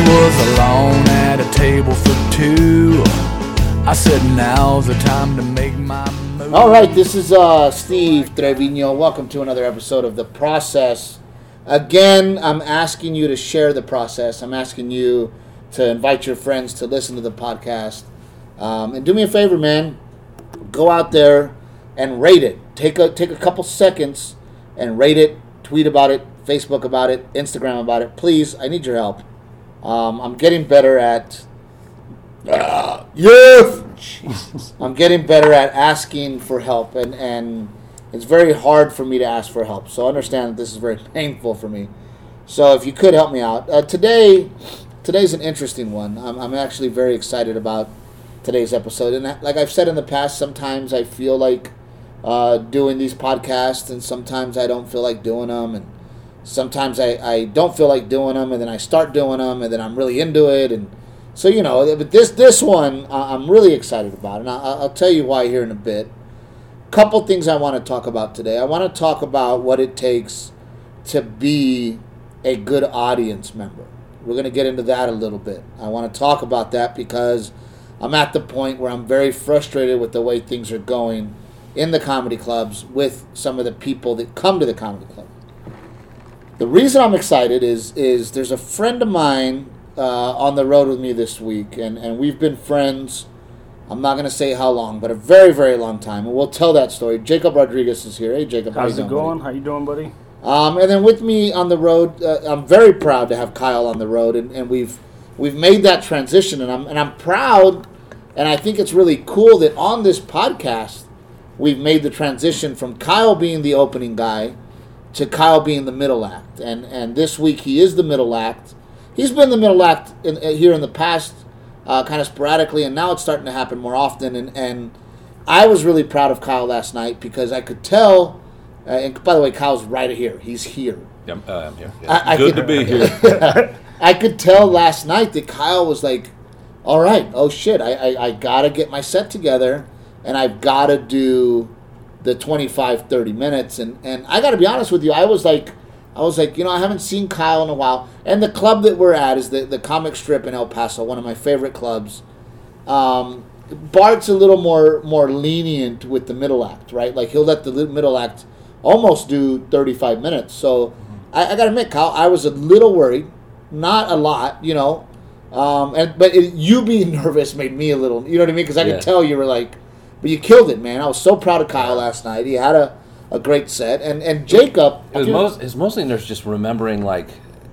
was alone at a table for two. I said, now's the time to make my move. All right, this is Steve Trevino. Welcome to another episode of The Process. Again, I'm asking you to share the process. I'm asking you to invite your friends to listen to the podcast. And do me a favor, man. Go out there and rate it. Take a couple seconds and rate it. Tweet about it. Facebook about it. Instagram about it. Please, I need your help. I'm getting better at... Jesus. I'm getting better at asking for help, and it's very hard for me to ask for help. So understand that this is very painful for me. So if you could help me out. Today's an interesting one. I'm actually very excited about today's episode. And like I've said in the past, sometimes I feel like doing these podcasts, and sometimes I don't feel like doing them, and sometimes I don't feel like doing them, and then I start doing them, and then I'm really into it, and so, you know, but this one I'm really excited about, and I'll tell you why here in a bit. Couple things I want to talk about today. I want to talk about what it takes to be a good audience member. We're going to get into that a little bit. I want to talk about that because I'm at the point where I'm very frustrated with the way things are going in the comedy clubs with some of the people that come to the comedy club. The reason I'm excited is there's a friend of mine on the road with me this week, and we've been friends, I'm not going to say how long, but a very, very long time, and we'll tell that story. Jacob Rodriguez is here. Hey, Jacob. How's it going? How you doing, buddy? And then with me on the road, I'm very proud to have Kyle on the road, and we've made that transition, and I'm proud, and I think it's really cool that on this podcast, we've made the transition from Kyle being the opening guy to Kyle being the middle act, and this week he is the middle act. He's been the middle act here in the past, kind of sporadically, and now it's starting to happen more often. And I was really proud of Kyle last night because I could tell. And by the way, Kyle's right here. He's here. Yeah, I'm here. Yeah. Good to be here. I could tell last night that Kyle was like, "All right, oh shit, I gotta get my set together, and I've gotta do the 25, 30 minutes." And I gotta be honest with you, I was like, you know, I haven't seen Kyle in a while. And the club that we're at is the Comic Strip in El Paso, one of my favorite clubs. Bart's a little more lenient with the middle act, right? Like, he'll let the middle act almost do 35 minutes. So I got to admit, Kyle, I was a little worried. Not a lot, you know. But you being nervous made me a little, you know what I mean? Because I could tell you were like, but you killed it, man. I was so proud of Kyle last night. He had a great set, and Jacob. It's mostly nerves just remembering, like,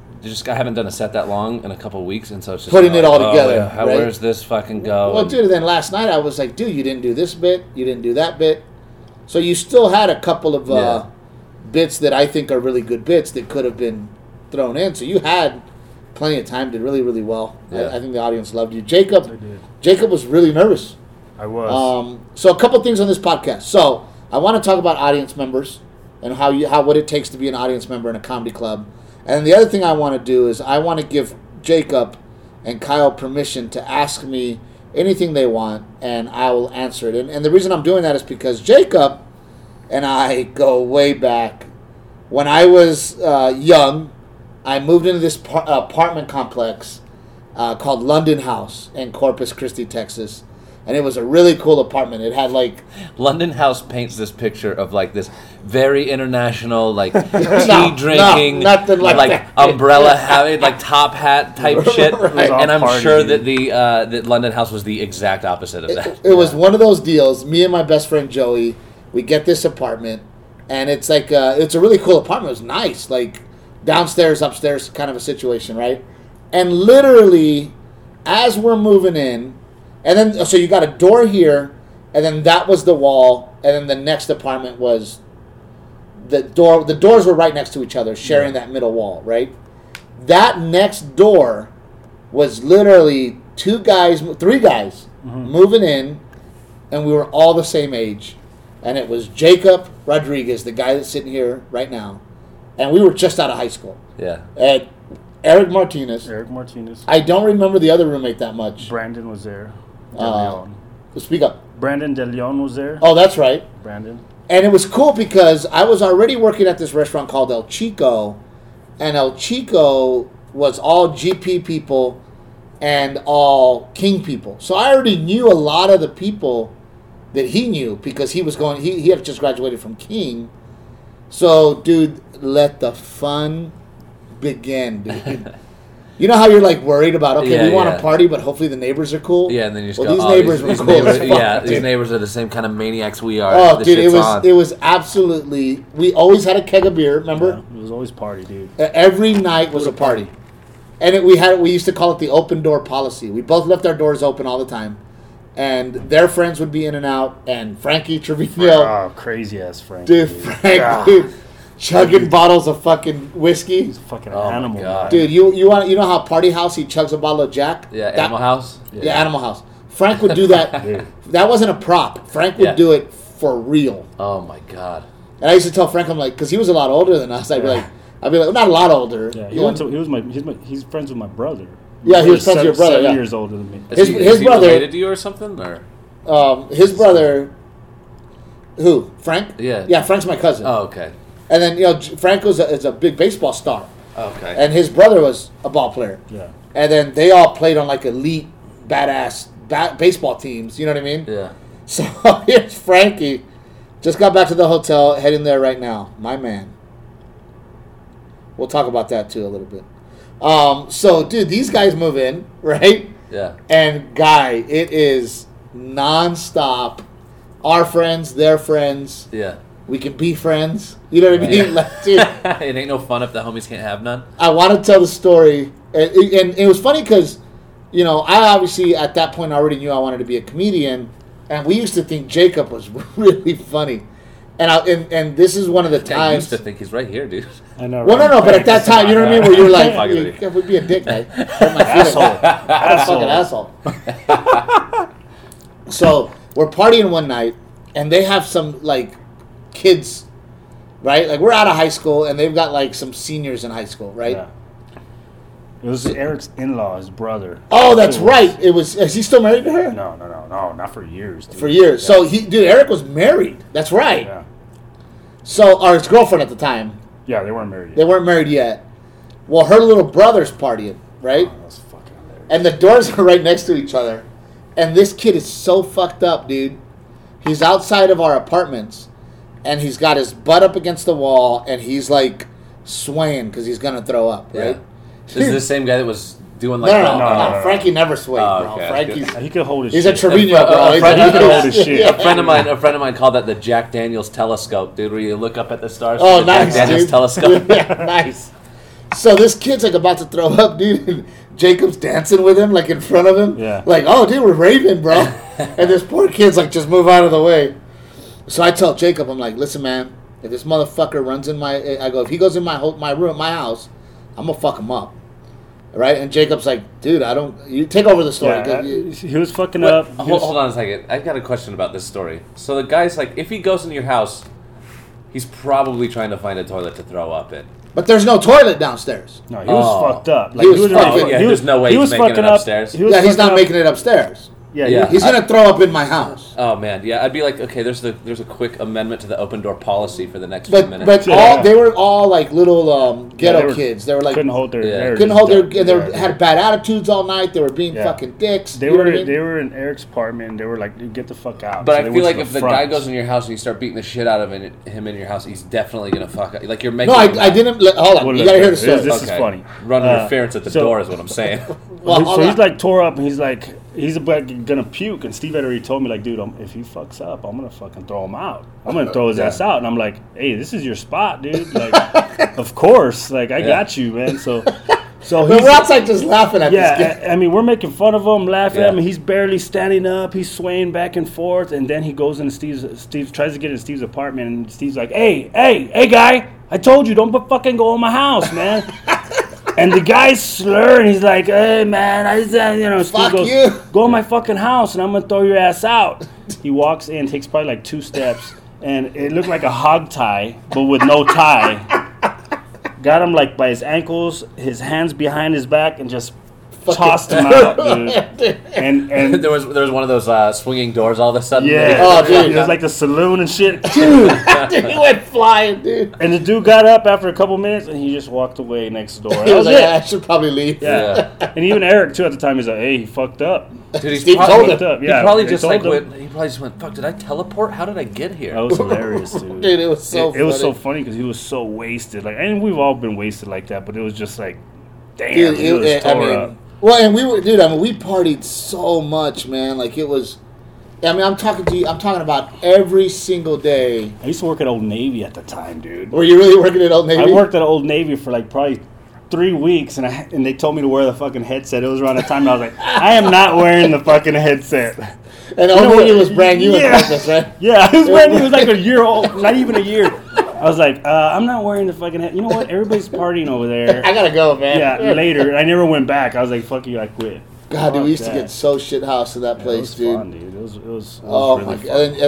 I haven't done a set that long in a couple of weeks, and so it's just putting it all together. Yeah, right? Where's this fucking go? Well, dude, then last night I was like, dude, you didn't do this bit, you didn't do that bit, so you still had a couple of bits that I think are really good bits that could have been thrown in. So you had plenty of time, did really, really well. Yeah. I think the audience loved you, Jacob. I did. Jacob was really nervous. I was. So a couple things on this podcast. So I want to talk about audience members and what it takes to be an audience member in a comedy club. And the other thing I want to do is I want to give Jacob and Kyle permission to ask me anything they want, and I will answer it. And the reason I'm doing that is because Jacob and I go way back. When I was young, I moved into this apartment complex called London House in Corpus Christi, Texas. And it was a really cool apartment. It had like... London House paints this picture of like this very international, like tea drinking, nothing like that. Umbrella having, like top hat type shit. Right. And I'm sure that that London House was the exact opposite of that. It was one of those deals. Me and my best friend Joey, we get this apartment, and it's like it's a really cool apartment. It was nice, like downstairs, upstairs kind of a situation, right? And literally, as we're moving in. And then, so you got a door here, and then that was the wall, and then the next apartment was the door. The doors were right next to each other, sharing that middle wall, right? That next door was literally three guys moving in, and we were all the same age. And it was Jacob Rodriguez, the guy that's sitting here right now, and we were just out of high school. Yeah. And Eric Martinez. I don't remember the other roommate that much. Brandon was there. Speak up. Brandon De Leon was there. Oh, that's right. Brandon. And it was cool because I was already working at this restaurant called El Chico, and El Chico was all GP people and all King people. So I already knew a lot of the people that he knew because he was going. He had just graduated from King. So, dude, let the fun begin, dude. You know how you're like worried about, okay, we want to party, but hopefully the neighbors are cool. Yeah, and then you just these go, neighbors were cool. These neighbors are the same kind of maniacs we are. Oh, dude, it was absolutely. We always had a keg of beer. Remember, it was always party, dude. Every night was a party, and we used to call it the open door policy. We both left our doors open all the time, and their friends would be in and out. And Frankie Trevino, oh, crazy ass Frank, dude. Frank, dude. Chugging bottles of fucking whiskey. He's a fucking animal, man. Dude. You know how Party House he chugs a bottle of Jack? Yeah, Animal House. Yeah, Animal House. Frank would do that. That wasn't a prop. Frank would do it for real. Oh my god. And I used to tell Frank, I'm like, because he was a lot older than us. I'd be like, not a lot older. Yeah, he's friends with my brother. Yeah, he was friends with your brother. 7 years older than me. Is he brother related to you or something, or? His brother. Who? Frank? Yeah. Yeah, Frank's my cousin. Oh, okay. And then Frank is a big baseball star. Okay. And his brother was a ball player. Yeah. And then they all played on like elite, badass baseball teams. You know what I mean? Yeah. So here's Frankie. Just got back to the hotel, heading there right now. My man. We'll talk about that too a little bit. So, dude, these guys move in, right? Yeah. And guy, it is nonstop. Our friends, their friends. Yeah. We can be friends. You know what I mean? Like, dude, it ain't no fun if the homies can't have none. I want to tell the story. And it was funny because, I obviously at that point already knew I wanted to be a comedian. And we used to think Jacob was really funny. And this is one of the times. I used to think he's right here, dude. I know. Well, right? no, but at that time, you know what I mean? Where you're like, Fuck would be a dick, guy. Asshole. Asshole. So we're partying one night, and they have some like kids, right? Like we're out of high school, and they've got like some seniors in high school, right? Yeah. It was Eric's in-law, his brother. Oh, that's right. It was. Is he still married to her? No, not for years. Dude. For years. Yeah. So Eric was married. That's right. Yeah. So, or his girlfriend at the time. Yeah, they weren't married yet. They weren't married yet. Well, her little brother's partying, right? Oh, that's fucking hilarious. And the doors are right next to each other. And this kid is so fucked up, dude. He's outside of our apartments, and he's got his butt up against the wall, and he's like swaying because he's gonna throw up, right? This is the same guy that was doing like no. Frankie never swayed, bro. Okay. Frankie's he could hold his he's shit. a Trevino, bro. He could hold his shit. A friend of mine called that the Jack Daniels telescope, dude, where you look up at the stars. Oh, the nice, Jack Daniels dude. telescope. Yeah, nice. So this kid's like about to throw up, dude. And Jacob's dancing with him, like in front of him. Yeah. Like, oh, dude, we're raving, bro. And this poor kid's like, just move out of the way. So I tell Jacob, I'm like, listen, man, if this motherfucker runs in if he goes in my room, my house, I'm gonna fuck him up. Right? And Jacob's like, dude, you take over the story. Yeah, he was fucking up. Hold on a second. I got a question about this story. So the guy's like, if he goes into your house, he's probably trying to find a toilet to throw up in. But there's no toilet downstairs. No, he was fucked up. Like, he was fucking. There's no way he's making it upstairs. He's not making it upstairs. Yeah. He's gonna throw up in my house. Oh man, yeah. I'd be like, okay, there's a quick amendment to the open door policy for the next few minutes. But they were all like little ghetto kids. They were like couldn't hold their they had bad attitudes all night. They were being fucking dicks. They were in Eric's apartment. And they were like, get the fuck out. But I feel like if the guy goes in your house and you start beating the shit out of him in your house, he's definitely gonna fuck up. Like you're making. No, I didn't. Hold on, you gotta hear the story. This is funny. Run interference at the door is what I'm saying. So he's like tore up and he's like. He's gonna puke, and Steve had already told me, like, dude, if he fucks up, I'm gonna fucking throw him out. I'm gonna throw his ass out, and I'm like, hey, this is your spot, dude. Like, of course, like I got you, man. So we're outside just laughing at this kid. Yeah, I mean, we're making fun of him, laughing at him. He's barely standing up. He's swaying back and forth, and then he goes into Steve tries to get in Steve's apartment, and Steve's like, hey, guy, I told you, don't fucking go in my house, man. And the guy's slurring. He's like, "Hey man, Steve fuck goes, you. Go in my fucking house, and I'm gonna throw your ass out." He walks in, takes probably like 2 steps, and it looked like a hog tie, but with no tie. Got him like by his ankles, his hands behind his back, and just tossed him out, dude. And there was one of those swinging doors all of a sudden. yeah, Oh, dude. it was like the saloon and shit. Dude, he went flying, dude. And the dude got up after a couple minutes and he just walked away next door. That He was was like, it. I should probably leave. Yeah. And even Eric too at the time, he's like, "Hey, he fucked up." Dude, he's Steve probably, told Fucked up. he Yeah, probably they just told like him. went. He probably just went, "Fuck! Did I teleport? How did I get here?" That was hilarious, dude. Dude, it was so It was so funny because he was so wasted. Like, and we've all been wasted like that, but it was just like, damn, Dude, he was tore up. well, and we were, dude. I mean, we partied so much, man. Like it was. I mean, I'm talking to you. I'm talking about every single day. I used to work at Old Navy at the time, dude. Were you really working at Old Navy? I worked at Old Navy for like probably 3 weeks, and they told me to wear the fucking headset. It was around the time, and I was like, I am not wearing the fucking headset. And Old Navy was brand new Yeah. at Christmas, right? Yeah, it was brand new. It was like a year old, not even a year. I was like, I'm not wearing the fucking head. You know what? Everybody's partying over there. I gotta go, man. Yeah, later. I never went back. I was like, fuck you, I quit. God, dude, we used to Fuck get that. so shit house in that Yeah, place, it was dude. fun, dude. It was Oh really my fun. god! And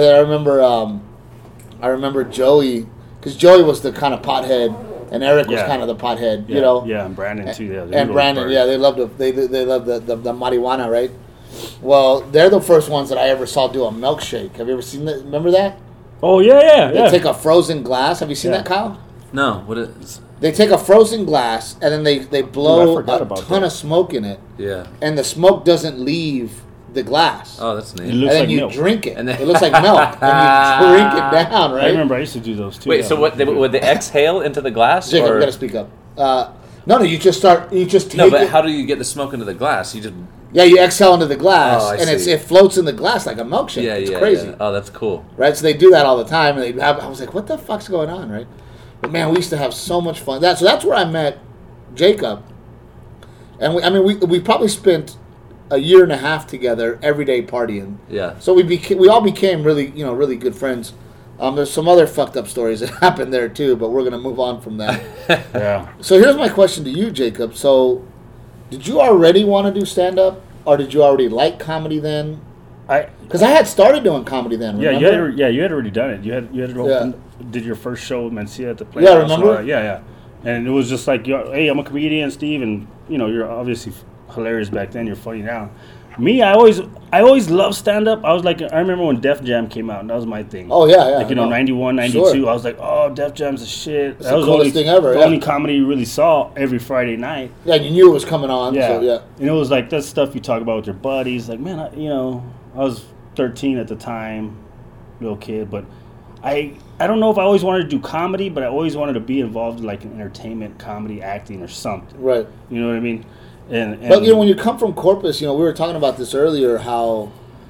I remember Joey, because Joey was the kind of pothead, and Eric was Yeah. kind of the pothead, Yeah, you know. yeah, and Brandon too. Yeah, And Brandon, yeah, they loved they loved the marijuana, right? Well, they're the first ones that I ever saw do a milkshake. Have you ever seen that? Remember that? Oh yeah. They take a frozen glass. Have you seen Yeah. that, Kyle? No, what is? They take a frozen glass and then they blow forgot a about ton that. of smoke in it, Yeah. and the smoke doesn't leave the glass. Oh, that's It neat. And looks then like you milk. drink it. And then- It looks like milk, and you drink it down, right? I remember I used to do those too. Wait, yeah. so what? Would they exhale into the glass? Jacob, or? you gotta speak up. No, you just take No, but it. how do you get the smoke into the glass? You just Yeah, you exhale into the glass, Oh, I and see. it floats in the glass like a milkshake. yeah, It's yeah, crazy, yeah. Oh, that's cool. right? So they do that all the time, and I was like, "What the fuck's going on?" Right? But man, we used to have so much fun. So that's where I met Jacob, and we probably spent a year and a half together every day partying. Yeah. So we all became really really good friends. There's some other fucked up stories that happened there too, but we're gonna move on from that. yeah. So here's my question to you, Jacob. So, did you already want to do stand up, or did you already like comedy then? Because I had started doing comedy then. Yeah, Remember? you had already done it. You had did your first show with Mencia at the Playhouse. Yeah, remember? Yeah. And it was just like, hey, I'm a comedian, Steve, and you're obviously hilarious back then. You're funny now. Me, I always loved stand up. I remember when Def Jam came out, and that was my thing. Oh yeah, yeah. Like 91, 92. Sure. I was like, oh, Def Jam's the shit. It's the coolest thing ever, The yeah. only comedy you really saw every Friday night. Yeah, you knew it was coming on. Yeah. So, yeah. And it was like that stuff you talk about with your buddies. Like, man, I was 13 at the time, little kid, but I don't know if I always wanted to do comedy, but I always wanted to be involved in like an entertainment, comedy, acting, or something. Right. You know what I mean? And But when you come from Corpus, we were talking about this earlier. How,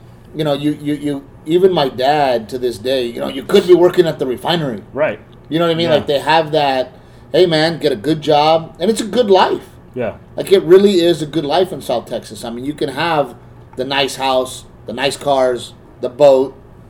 you even my dad to this day, you could be working at the refinery. right, You know what I mean? Yeah. Like they have that. Hey man, get a good job, and it's a good life. yeah, Like it really is a good life in South Texas. I mean, you can have the nice house, the nice cars, the boat,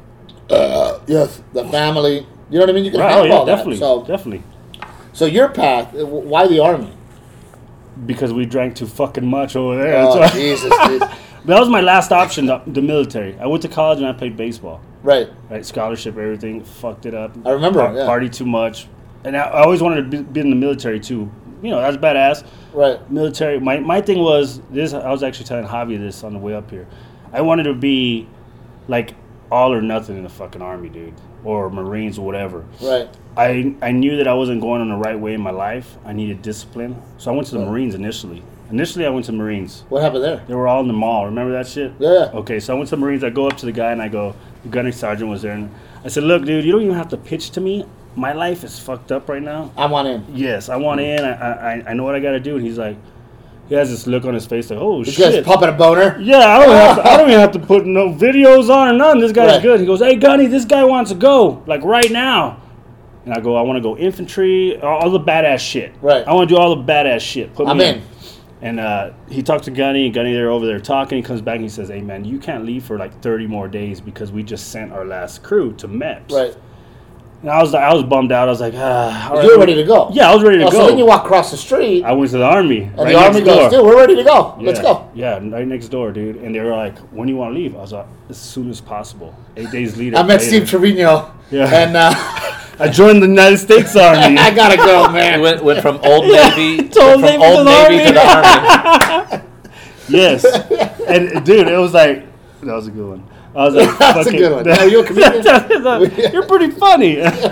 yes, the family. You know what I mean? You can right. have Oh yeah, all definitely, that. definitely. So your path, why the army? Because we drank too fucking much over there. Oh That's why- Jesus, dude. That was my last option, the military. I went to college and I played baseball. Right. Right, scholarship, everything, fucked it up. I remember, yeah. Party too much, and I always wanted to be in the military too. That's badass. Right. Military. My thing was this. I was actually telling Javi this on the way up here. I wanted to be like all or nothing in the fucking army, dude, or Marines or whatever. Right. I knew that I wasn't going on the right way in my life. I needed discipline, so I went to the Marines initially. Initially, I went to Marines. What happened there? They were all in the mall. Remember that shit? Yeah. Okay, so I went to the Marines. I go up to the guy and I go, the gunnery sergeant was there. And I said, look, dude, you don't even have to pitch to me. My life is fucked up right now. I want in. Yes, I want in. I know what I got to do. And he's like, he has this look on his face like, oh, This guy's shit. popping a boner. Yeah, I don't even have to put no videos on or none. This guy's Right. good. He goes, hey, Gunny, this guy wants to go, like right now. And I go, I want to go infantry, all the badass shit. Right. I want to do all the badass shit. Put I'm me in. And he talked to Gunny, and Gunny, they're over there talking. He comes back and he says, hey, man, you can't leave for like 30 more days because we just sent our last crew to MEPS. Right. And I was bummed out. I was like, all You were ready to go. Yeah, I was ready to go. So then you walk across the street, I went to the Army. and the army goes, dude, we're ready to go. Let's go. Yeah, right next door, dude. And they were like, when do you want to leave? I was like, as soon as possible. 8 days later. I met Steve Trevino, Yeah. and I joined the United States Army. I gotta go, He man. went from Old Navy To Old from Navy Old to the Navy Army. to the Army. Yes. And dude, it was like that was a good one. I was like, That's a good one. Are you a comedian? You're pretty funny.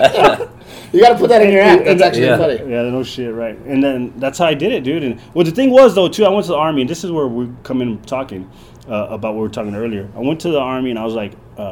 You got to put that in your act. That's actually funny. Yeah, no shit, right. And then that's how I did it, dude. And well, the thing was though, too, I went to the Army, and this is where we come in talking about what we were talking earlier. I went to the Army, and I was like,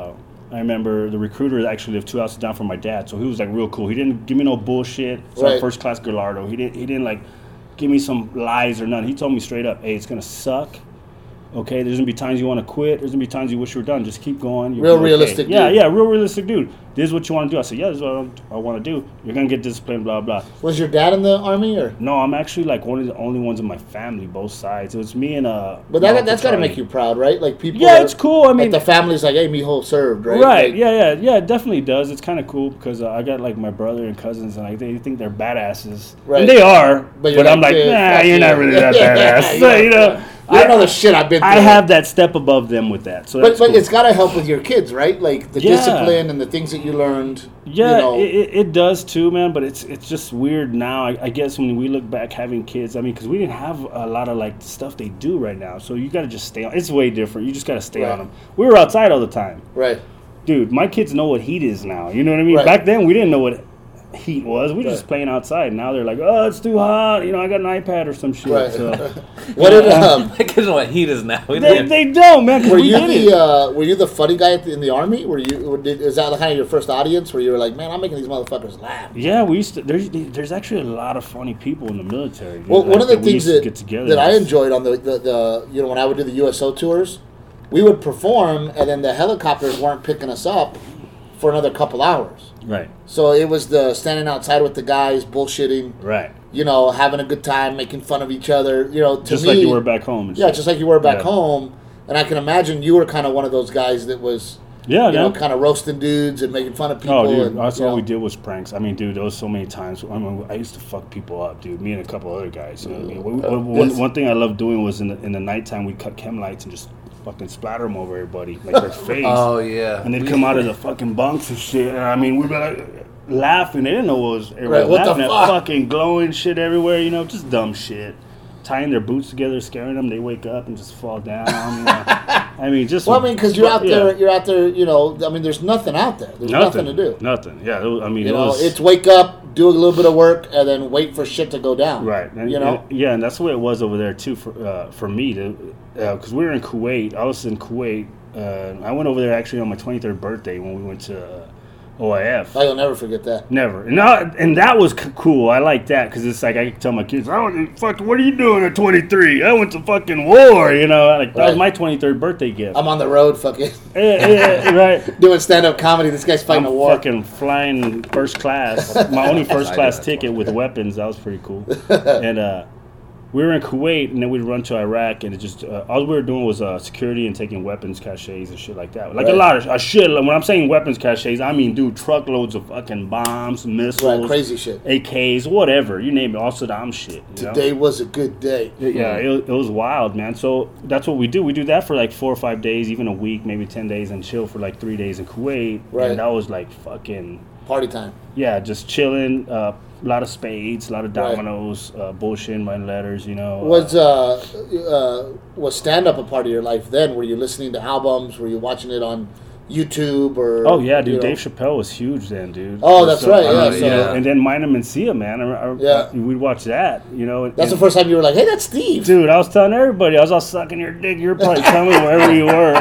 I remember the recruiter actually lived 2 houses down from my dad, so he was like real cool. He didn't give me no bullshit. It's like first class Gallardo. He didn't like give me some lies or nothing. He told me straight up, hey, it's gonna suck. Okay, there's gonna be times you want to quit. There's gonna be times you wish you were done. Just keep going. Real realistic dude. Yeah, real realistic dude. This is what you want to do. I said, yeah, this is what I want to do. You're gonna get disciplined, blah blah. Was your dad in the Army or? No, I'm actually like one of the only ones in my family, both sides. It was me and But that's gotta make you proud, right? Like people. Yeah, it's cool. I mean, like the family's like, hey, mijo served, right? Right. Like, yeah. It definitely does. It's kind of cool because I got like my brother and cousins, and like they think they're badasses, right? And they are. But I'm like, dude, nah, you're not really that badass. So, you know. I don't know the shit I've been through. I have that step above them with that. So but cool. It's got to help with your kids, right? Like the discipline and the things that you learned. Yeah, you know. it does too, man. But it's just weird now. I guess when we look back having kids, I mean, because we didn't have a lot of like stuff they do right now. So you got to just stay on. It's way different. You just got to stay on them. We were outside all the time. Right. Dude, my kids know what heat is now. You know what I mean? Right. Back then, we didn't know what heat was. We were just playing outside. Now they're like, oh, it's too hot. You know, I got an iPad or some shit. Right. So. What did I don't know what heat is now. They don't, man. Were you the funny guy in the Army? Is that kind of your first audience where you were like, man, I'm making these motherfuckers laugh? Yeah, we used to. There's actually a lot of funny people in the military. Dude. Well, one of the things that I enjoyed on the when I would do the USO tours, we would perform, and then the helicopters weren't picking us up for another couple hours. Right. So it was the standing outside with the guys, bullshitting. Right. You know, having a good time, making fun of each other. You know, just like you were back home. And just like you were back home. And I can imagine you were kind of one of those guys that was, kind of roasting dudes and making fun of people. Oh, dude, and, that's all we did was pranks. I mean, dude, there was so many times. I mean, I used to fuck people up, dude. Me and a couple other guys. You know what I mean? One thing I loved doing was in the nighttime we'd cut chem lights and just fucking splatter them over everybody, like their face. Oh yeah. And they'd come out of the fucking bunks and shit. And I mean, we'd be like laughing. They didn't know what was everybody laughing at. Fucking glowing shit everywhere. You know, just dumb shit. Tying their boots together, scaring them. They wake up and just fall down. You know? I mean, just. Well, I mean, because you're out there. You know, I mean, there's nothing out there. There's nothing to do. Nothing. Yeah. I mean, it's wake up, do a little bit of work, and then wait for shit to go down. Right. And, and that's the way it was over there too for me. Because we were in Kuwait. I was in Kuwait. I went over there actually on my 23rd birthday when we went to OIF. I'll never forget that. Never. And that was cool. I like that because it's like I can tell my kids, what are you doing at 23? I went to fucking war, you know. Like that was my 23rd birthday gift. I'm on the road fucking. Right. Doing stand-up comedy. This guy's fighting a war. Fucking flying first class. My only first class ticket with weapons. That was pretty cool. And we were in Kuwait, and then we'd run to Iraq, and it just all we were doing was security and taking weapons caches and shit like that. Like a lot of shit. When I'm saying weapons caches, I mean, dude, truckloads of fucking bombs, missiles, crazy shit, AKs, whatever you name it, all Saddam shit. Today was a good day. Yeah, it was wild, man. So that's what we do. We do that for like 4 or 5 days, even a week, maybe 10 days, and chill for like 3 days in Kuwait. Right, and that was like fucking party time. Yeah, just chilling. A lot of spades, a lot of dominoes, bullshitting, writing letters, you know. Was stand-up a part of your life then? Were you listening to albums? Were you watching it on YouTube or? Oh yeah, dude. Dave Chappelle was huge then, dude. Oh, that's right. Yeah. And then Mina Mencia, man. We'd watch that. You know. That's the first time you were like, "Hey, that's Steve." Dude, I was telling everybody, I was all sucking your dick. You're probably telling me wherever you were.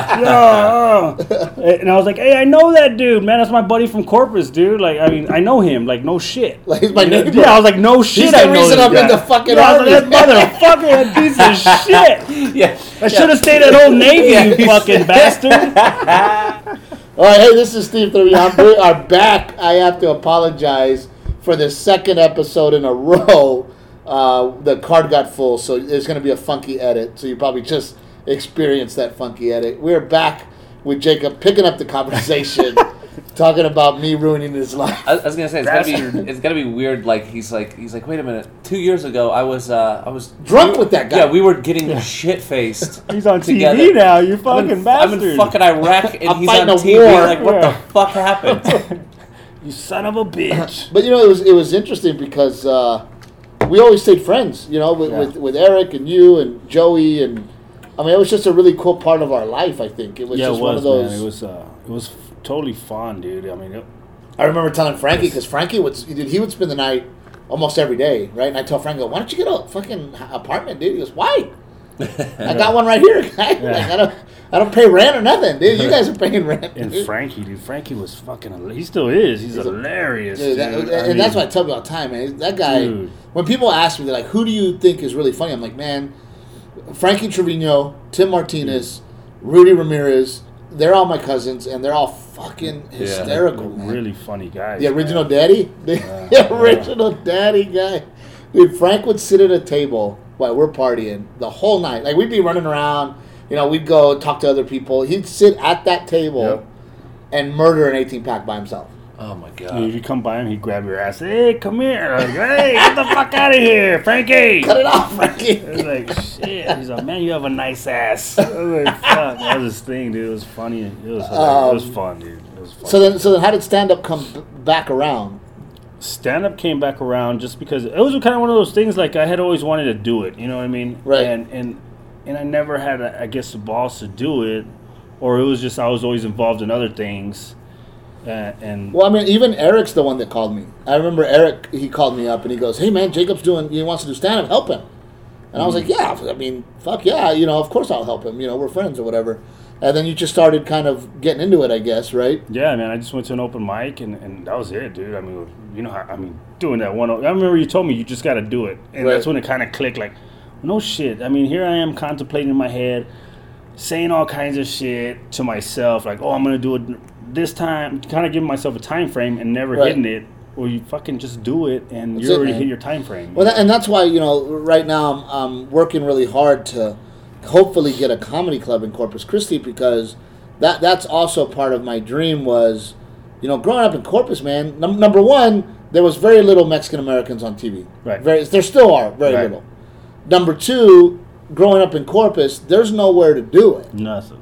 And I was like, "Hey, I know that dude, man. That's my buddy from Corpus, dude. Like, I mean, I know him. Like, no shit. Like he's my neighbor. Yeah, I was like, no shit. He's the reason I'm in the fucking army. That motherfucker, piece of shit. Yeah. I should have stayed at Old Navy, you fucking bastard. All right, hey, this is Steve 3. I'm back. I have to apologize for the second episode in a row. The card got full, so there's going to be a funky edit. So you probably just experienced that funky edit. We're back with Jacob picking up the conversation, talking about me ruining his life. I was gonna say it's gotta be weird. Like he's like, wait a minute. 2 years ago, I was drunk with that guy. Yeah, we were getting shit faced. He's on together. TV now. You fucking bastard. I'm in fucking Iraq, and he's on TV. War. Like, what the fuck happened? You son of a bitch. But you know, it was interesting because we always stayed friends, with Eric and you and Joey, and I mean, it was just a really cool part of our life. I think it was just one of those. Man. It was totally fun, dude. I mean, I remember telling Frankie because Frankie would spend the night almost every day, right? And I tell Frankie, why don't you get a fucking apartment, dude? He goes, why? I got one right here, guy. Yeah. Like, I don't pay rent or nothing, dude. You guys are paying rent. And dude. Frankie was fucking. He still is. He's hilarious, dude. That's what I tell you all the time, man. That guy. Dude. When people ask me, they're like, "Who do you think is really funny?" I'm like, man, Frankie Trevino, Tim Martinez, Rudy Ramirez. They're all my cousins, and they're all fucking hysterical, man. Really funny guys. The original daddy, the original daddy guy, dude. Frank would sit at a table while we're partying the whole night. Like we'd be running around. We'd go talk to other people. He'd sit at that table and murder an 18-pack by himself. Oh, my God. Dude, if you come by him, he'd grab your ass. Hey, come here. Like, hey, get the fuck out of here, Frankie. Cut it off, Frankie. It's like, shit. He's like, man, you have a nice ass. I was like, fuck. That was his thing, dude. It was funny. It was fun, dude. It was fun. So then how did stand-up come back around? Stand-up came back around just because it was kind of one of those things, like, I had always wanted to do it. You know what I mean? Right. And I never had, I guess, the balls to do it, or it was just I was always involved in other things. Well, I mean, even Eric's the one that called me. I remember Eric, he called me up and he goes, "Hey, man, Jacob's he wants to do stand-up, help him." And I was like, yeah, I mean, fuck yeah, of course I'll help him. We're friends or whatever. And then you just started kind of getting into it, I guess, right? Yeah, man, I just went to an open mic and that was it, dude. I mean, doing that one. I remember you told me you just got to do it. And that's when it kind of clicked, like, no shit. I mean, here I am contemplating in my head, saying all kinds of shit to myself, like, oh, I'm going to do it this time, kind of giving myself a time frame and never hitting it. Or you fucking just do it and you already hit your time frame. Well, and that's why, right now I'm working really hard to hopefully get a comedy club in Corpus Christi, because that's also part of my dream was, growing up in Corpus, man, number one, there was very little Mexican Americans on TV. Right. There still are very little. Number two, growing up in Corpus, there's nowhere to do it. Nothing.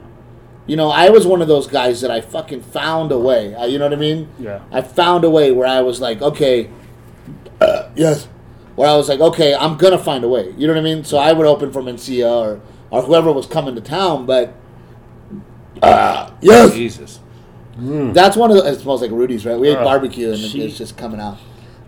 I was one of those guys that I fucking found a way. You know what I mean? Yeah. I found a way where I was like, okay, yes. Where I was like, okay, I'm going to find a way. You know what I mean? So I would open for Mencia or whoever was coming to town, but yes. Jesus. That's one of the, it smells like Rudy's, right? We ate barbecue and it's just coming out.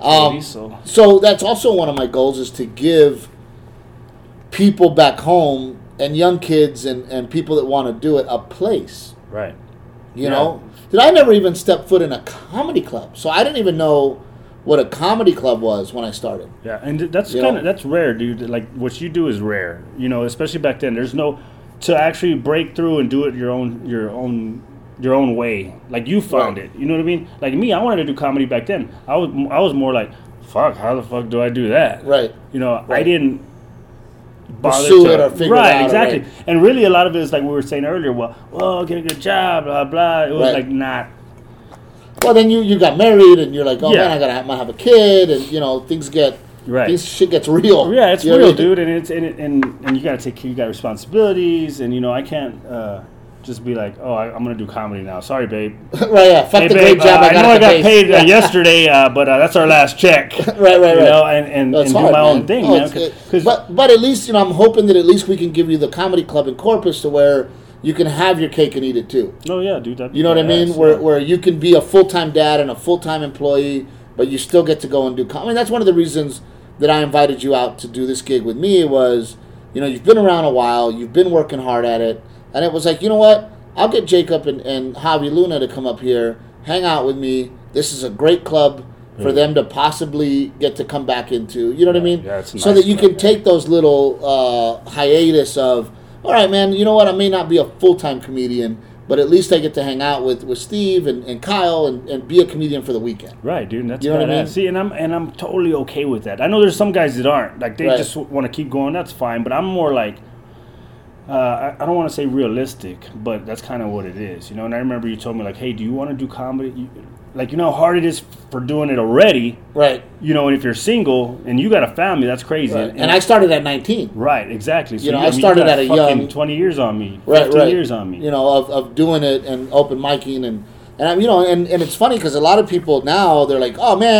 So that's also one of my goals is to give people back home and young kids and people that want to do it a place. Right. You know? Dude, I never even stepped foot in a comedy club. So I didn't even know what a comedy club was when I started. Yeah, and that's rare, dude. Like what you do is rare. Especially back then. There's no to actually break through and do it your own way. Like you found it. You know what I mean? Like me, I wanted to do comedy back then. I was more like, fuck, how the fuck do I do that? Right. I didn't pursue it or figure it out. Right, exactly. Right. And really a lot of it is like we were saying earlier, get a good job, blah, blah. It was like not. Well, then you got married and you're like, man, I might have a kid, and things get shit gets real. Yeah, it's real, dude, and you got to take care. You got responsibilities, and I can't just be like, I'm gonna do comedy now. Sorry, babe. Right, yeah. Fuck the great job I got. I know I got paid yesterday, but that's our last check. Right. And do my own thing, man. But at least I'm hoping that at least we can give you the comedy club in Corpus to where you can have your cake and eat it too. Oh yeah, dude. You know what I mean? Where you can be a full-time dad and a full-time employee, but you still get to go and do comedy. I mean, that's one of the reasons that I invited you out to do this gig with me was, you've been around a while, you've been working hard at it, and it was like, you know what? I'll get Jacob and Javi Luna to come up here, hang out with me. This is a great club for them to possibly get to come back into. You know what I mean? Yeah, it's nice so that you can take those little hiatus of, all right, man, you know what? I may not be a full-time comedian, but at least I get to hang out with Steve and Kyle and be a comedian for the weekend. Right, dude. That's you know what I mean? See, and I'm totally okay with that. I know there's some guys that aren't. Like they just want to keep going. That's fine. But I'm more like, I don't want to say realistic, but that's kind of what it is, And I remember you told me like, hey, do you want to do comedy? Like, how hard it is for doing it already. Right. And if you're single and you got a family, that's crazy. Right. And I started at 19. Right, exactly. So I started at a young 20 years on me. 15 years on me. Of doing it and open micing and it's funny because a lot of people now they're like, oh man,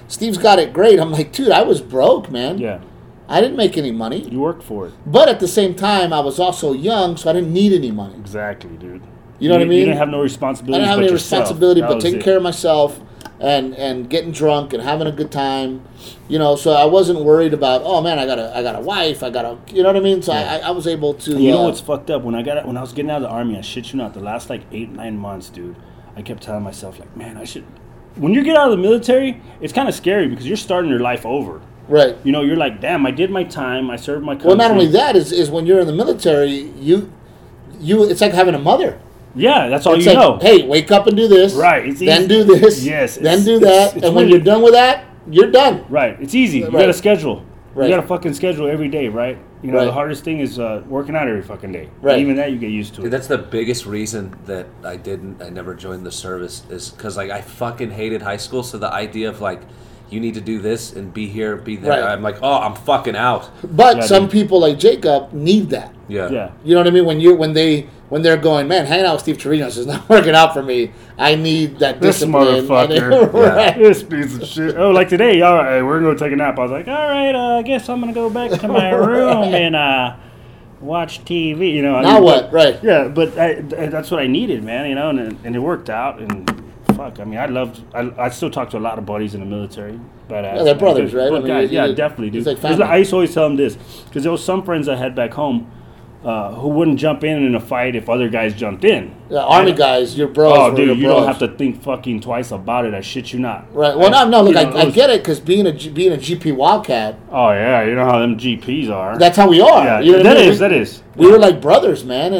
Steve's got it great. I'm like, dude, I was broke, man. Yeah. I didn't make any money. You worked for it. But at the same time, I was also young, so I didn't need any money. Exactly, dude. You know what I mean? You didn't have no responsibility. I didn't have any responsibility but taking care of my. myself and getting drunk and having a good time. You know, so I wasn't worried about, oh man, I got a wife, you know what I mean? So I was able to. You know what's fucked up? When I was getting out of the army, I shit you not, the last like 8-9 months, dude, I kept telling myself like, man, I should. When you get out of the military, it's kind of scary because you're starting your life over. Right. You know, you're like, damn, I did my time, I served my country. Well, not only that is when you're in the military, you it's like having a mother. Yeah, that's all it's you like, know. Hey, wake up and do this. Right. It's then easy. do this. Yes. Then do that. It's and when you're done with that, you're done. Right. It's easy. You Right. got a schedule. Right. You got a fucking schedule every day, right? You know, Right. the hardest thing is working out every fucking day. Right. Even that you get used to. Dude, that's the biggest reason that I never joined the service is because like I fucking hated high school. So the idea of like you need to do this and be here, be there, Right. I'm like, oh, I'm fucking out. But Yeah, some dude. people like Jacob need that. Yeah. Yeah. You know what I mean? When they're going, man, hanging out with Steve Chirinos is not working out for me. I need that This discipline. motherfucker. Right. This piece of shit. Oh, like today, all right, we're going to take a nap. I was like, all right, I guess I'm going to go back to my room and watch TV. You know. Now what? Right. Yeah, but that's what I needed, man, you know, and it worked out. And fuck, I mean, I still talk to a lot of buddies in the military. Yeah, they're brothers, right? I mean, Guys, you- definitely, dude. it's like 'Cause family. I used to always tell them this, because there was some friends I had back home who wouldn't jump in a fight if other guys jumped in. The Army guys, your bros. Oh, were dude, your you bros. don't have to think fucking twice about it. I shit you not. Right. Well, no. Look, You know, I those- get it because being a GP Wildcat, Oh yeah, you know how them GPs are. that's how we are. yeah, You know what I that mean? is. That is. We were like brothers, man,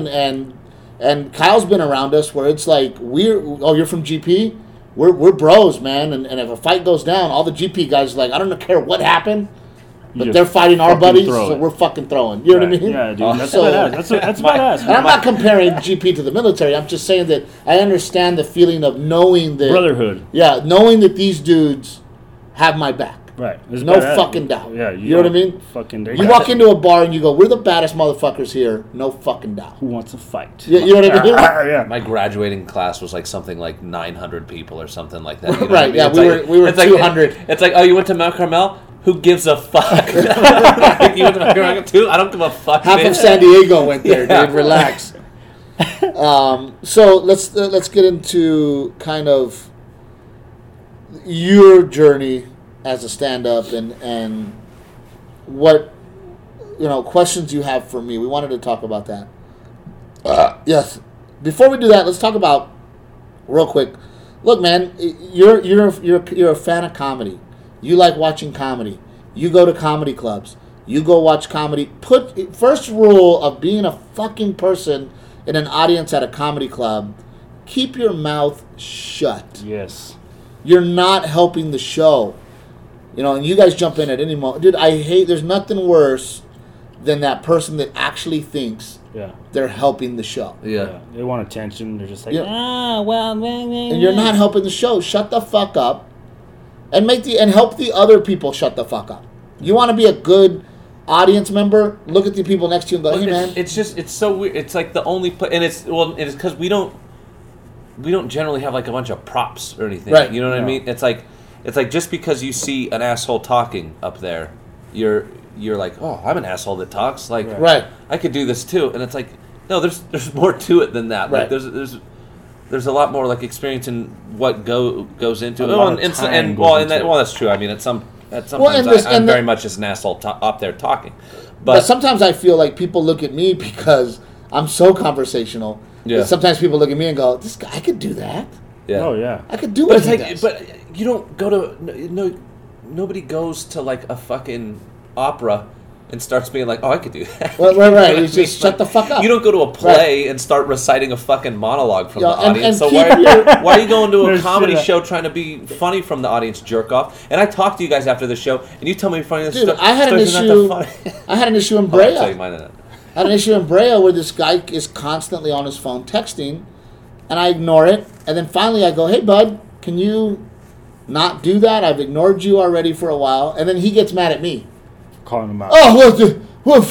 and Kyle's been around us where it's like you're from GP, we're bros, man, and if a fight goes down, all the GP guys are like, I don't care what happened, but just they're fighting our fucking buddies, throw so it. we're fucking throwing. You know what I mean? Yeah, dude. That's So- badass. That's badass. And I'm not comparing GP to the military. I'm just saying that I understand the feeling of knowing that Brotherhood. Yeah, knowing that these dudes have my back. Right. It's No badass. fucking doubt. Yeah. You know what I mean? Fucking. You walk into a bar and you go, "We're the baddest motherfuckers here." No fucking doubt. Who wants to fight? You know what I mean? yeah. My graduating class was like something like 900 people or something like that. You know what Right, I mean? yeah, It's we like- were it's like- 200. It's like, oh, you went to Mount Carmel? Who gives a fuck? Like, you went to Mount Carmel too? I don't give a fuck. Half man. of San Diego went there, Yeah. dude. Relax. So let's get into kind of your journey as a stand-up and what questions you have for me. We wanted to talk about that. Yes. Before we do that, let's talk about real quick. Look, man, you're a fan of comedy. You like watching comedy. You go to comedy clubs. You go watch comedy. First rule of being a fucking person in an audience at a comedy club: keep your mouth shut. Yes. You're not helping the show. And you guys jump in at any moment. Dude, there's nothing worse than that person that actually thinks Yeah. they're helping the show. Yeah. They want attention. They're just like, Yeah. well, And you're not helping the show. Shut the fuck up. And help the other people shut the fuck up. You want to be a good audience member? Look at the people next to you and go, "Hey, man." It's so weird. It's like the only and it's because we don't generally have like a bunch of props or anything. Right. You know what I No. mean? It's like just because you see an asshole talking up there, you're like, oh, I'm an asshole that talks. Like, Right. I could do this too. And it's like, no, there's more to it than that. Right. Like, there's a lot more like experience in what goes into it. A lot of time goes into it. That's true. I mean, at sometimes and I'm and very much just an asshole up there talking, But sometimes I feel like people look at me because I'm so conversational. Yeah. That sometimes people look at me and go, "This guy, I could do that. yeah. Oh yeah. I could do But what it's he like, does." but you don't go to nobody goes to like a fucking opera and starts being like, oh, I could do that. Right. You know what You I just mean? shut the fuck up. You don't go to a play and start reciting a fucking monologue from Yeah, the and audience. So keep why are you going to a There's comedy shit. show trying to be funny from the audience, jerk off? And I talk to you guys after the show, and you tell me funny Dude, stuff. I had an stories are issue. not that funny. I had an issue in I'll Brea. tell you mine in it. I had an issue in Brea where this guy is constantly on his phone texting, and I ignore it. And then finally I go, "Hey, bud, can you not do that? I've ignored you already for a while." And then he gets mad at me. Calling them out. Oh,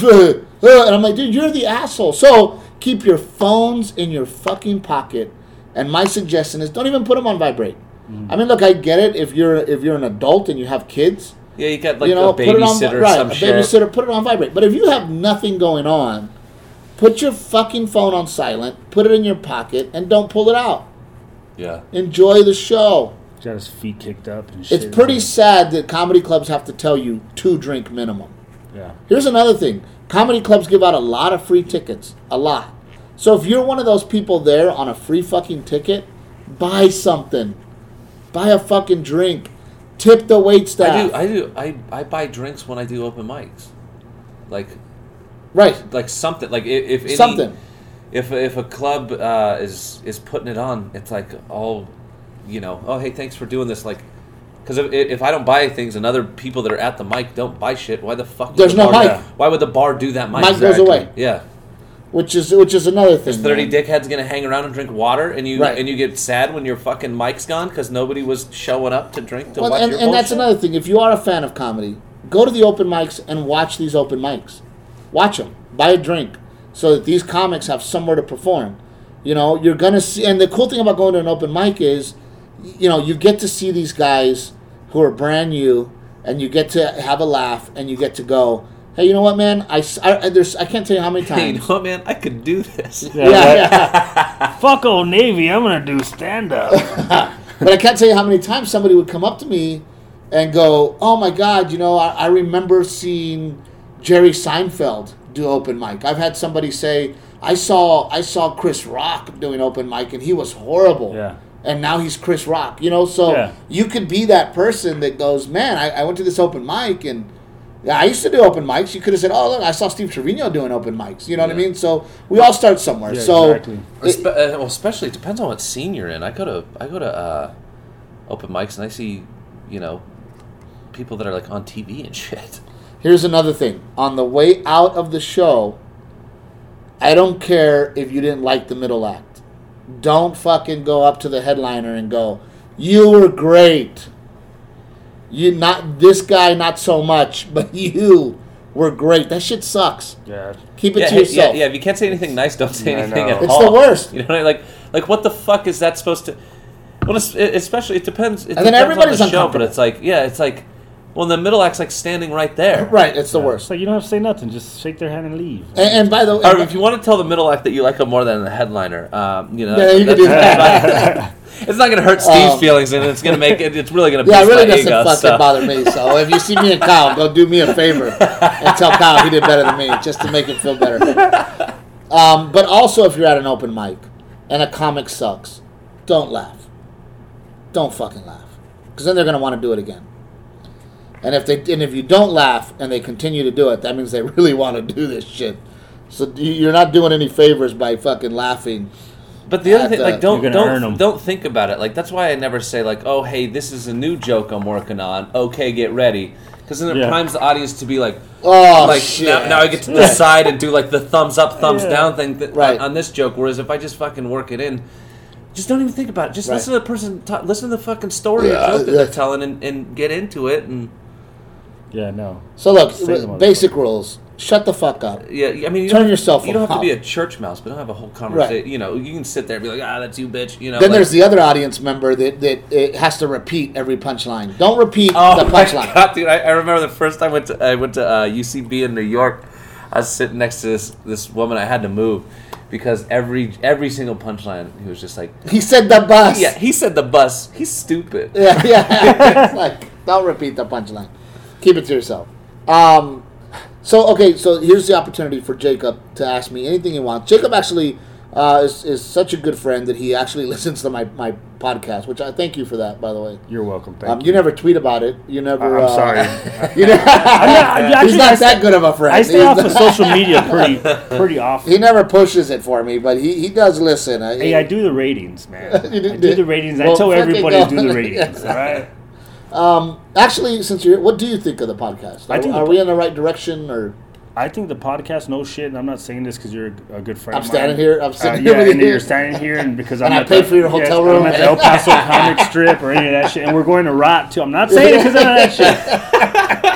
and I'm like, dude, you're the asshole. So keep your phones in your fucking pocket. And my suggestion is don't even put them on vibrate. I mean, look, I get it. If you're an adult and you have kids, Yeah, you got like you know, a put it on babysitter or right. some A shit. babysitter, put it on vibrate. But if you have nothing going on, put your fucking phone on silent, put it in your pocket, and don't pull it out. Yeah. Enjoy the show. He's got his feet kicked up and shit. It's pretty sad that comedy clubs have to tell you 2 drink minimum. Yeah. Here's another thing. Comedy clubs give out a lot of free tickets. A lot. So if you're one of those people there on a free fucking ticket, buy something. Buy a fucking drink. Tip the wait staff. I buy drinks when I do open mics. Like Right. something. Like if any, Something. If a club is putting it on, it's like all, you know, oh hey, thanks for doing this. Like, because if I don't buy things and other people that are at the mic don't buy shit, why the fuck? There's no mic. Why would the bar do that mic? Mic goes away. Yeah. Which is another thing. There's 30 man. dickheads gonna hang around and drink water, and you Right. and you get sad when your fucking mic's gone because nobody was showing up to drink to Well, watch your and that's bullshit. another thing. If you are a fan of comedy, go to the open mics and watch these open mics. Watch them. Buy a drink so that these comics have somewhere to perform. You know, you're going to see... And the cool thing about going to an open mic is, you know, you get to see these guys who are brand new, and you get to have a laugh, and you get to go, hey, you know what, man? I can't tell you how many times... Hey, you know what, man? I could do this. Yeah. Fuck Old Navy, I'm gonna do stand up. But I can't tell you how many times somebody would come up to me and go, oh my God, you know, I remember seeing Jerry Seinfeld do open mic. I've had somebody say, I saw Chris Rock doing open mic and he was horrible. Yeah. And now he's Chris Rock, you know? So Yeah. you could be that person that goes, man, I went to this open mic and yeah, I used to do open mics. You could have said, oh, look, I saw Steve Trevino doing open mics. You know what I mean? So we all start somewhere. Yeah, so exactly. Well, especially it depends on what scene you're in. I go to open mics and I see, you know, people that are like on TV and shit. Here's another thing. On the way out of the show, I don't care if you didn't like the middle act. Don't fucking go up to the headliner and go, you were great. You not this guy, not so much, but you were great. That shit sucks. Yeah. Keep it to yourself. Yeah, if you can't say anything nice, don't say Yeah, I anything know. at It's all. the worst. You know what I mean? Like what the fuck is that supposed to... Well, especially, it depends. It And then depends everybody's on the show, but uncomfortable. it's like, well, the middle act's like standing right there. Right, it's the worst. So you don't have to say nothing. Just shake their hand and leave. And by the way, Or if you want to tell the middle act that you like him more than the headliner, you know, Yeah, you can do that. It's not going to hurt Steve's feelings, and it's going to make it. It's really going to yeah, it boost really my doesn't ego. fucking bother me. So if you see me and Kyle, go do me a favor and tell Kyle he did better than me, just to make him feel better. But also, if you're at an open mic and a comic sucks, don't laugh. Don't fucking laugh, because then they're gonna want to do it again. And if you don't laugh and they continue to do it, that means they really want to do this shit. So you're not doing any favors by fucking laughing. But the other At thing, like, You're gonna earn 'em. don't think about it. Like, that's why I never say, like, oh, hey, this is a new joke I'm working on. Okay, get ready. Because then it Yeah. primes the audience to be like, Oh, like shit. now I get to decide and do like the thumbs up, thumbs Yeah. down thing Right. on this joke. Whereas if I just fucking work it in, just don't even think about it. Just Right. listen to the person, listen to the fucking story or joke that they're telling, and get into it. And Yeah, no. So look, Say the basic rules. Shut the fuck up. yeah, I mean, you Turn don't, yourself You don't have to off. be a church mouse, but don't have a whole conversation. You know, you can sit there and be like, that's you, bitch. You know. Then like, there's the other audience member that it has to repeat every punchline. Don't repeat Oh the my punchline. god, dude! I remember the first time I went to UCB in New York. I was sitting next to this woman. I had to move because every single punchline, he was just like, He said the bus. "Yeah, he said the bus. He's stupid." Yeah. It's like, don't repeat the punchline. Keep it to yourself. So here's the opportunity for Jacob to ask me anything he wants. Jacob actually is such a good friend that he actually listens to my podcast, which I thank you for that, by the way. You're welcome. Thank You never tweet about it. You never. I'm sorry. You know, Actually, he's not that good of a friend. I stay He's off not- of social media pretty often. He never pushes it for me, but he does listen. Hey, I do the ratings, man. You I do the ratings. Well, I tell fucking everybody to go. do the ratings. All right. Actually, since what do you think of the podcast? I think Are we in the right direction, or I think the podcast, no shit, and I'm not saying this because you're a good friend. I'm of standing mine. here. I'm sitting Yeah, here with and you. you're standing here, and because And I'm I at paid the, for your hotel room. I'm at the El Paso comic strip or any of that shit, and we're going to rot too. I'm not saying it because of that shit.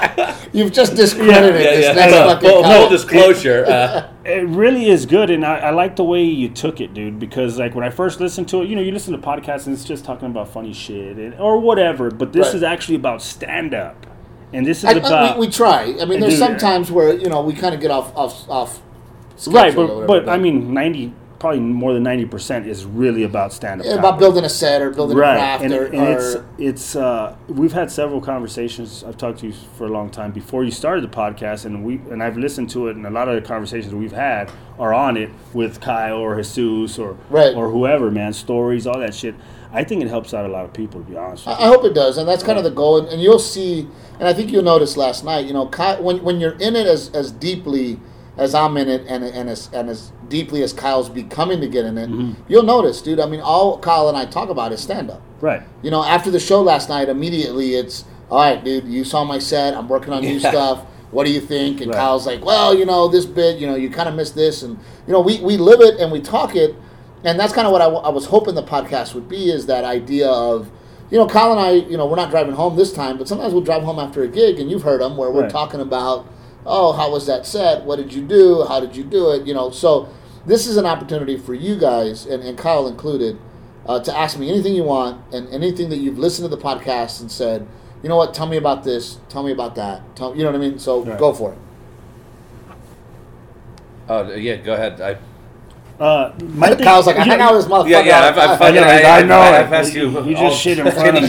You've just discredited this next fucking Full comment. disclosure. It really is good, and I like the way you took it, dude. Because like when I first listened to it, you listen to podcasts and it's just talking about funny shit or whatever. But this is actually about stand up, and this is about we try. I mean, there's some times where we kind of get off right, schedule or but whatever, I mean, probably more than 90% is really about stand up. about building a set or building a craft, and or it's we've had several conversations. I've talked to you for a long time before you started the podcast, and I've listened to it, and a lot of the conversations we've had are on it with Kyle or Jesus or whoever, man. Stories, all that shit. I think it helps out a lot of people, to be honest with you. I hope it does, and that's kind of the goal. And you'll see, and I think you'll notice last night. Kyle, when you're in it as deeply as I'm in it, and as deeply as Kyle's becoming to get in it, you'll notice, dude. I mean, all Kyle and I talk about is stand up. Right. After the show last night, immediately it's, all right, dude, you saw my set. I'm working on new stuff. What do you think? And Kyle's like, well, this bit, you kind of missed this, and we live it and we talk it, and that's kind of what I was hoping the podcast would be, is that idea of, Kyle and I, we're not driving home this time, but sometimes we'll drive home after a gig, and you've heard them where we're talking about, oh, how was that set? What did you do? How did you do it? So this is an opportunity for you guys, and Kyle included, to ask me anything you want, and anything that you've listened to the podcast and said, you know what, tell me about this, tell me about that. You know what I mean? So go for it. Oh, yeah, go ahead. Kyle's like, I hang out with this motherfucker. I've asked you. You just shit in front of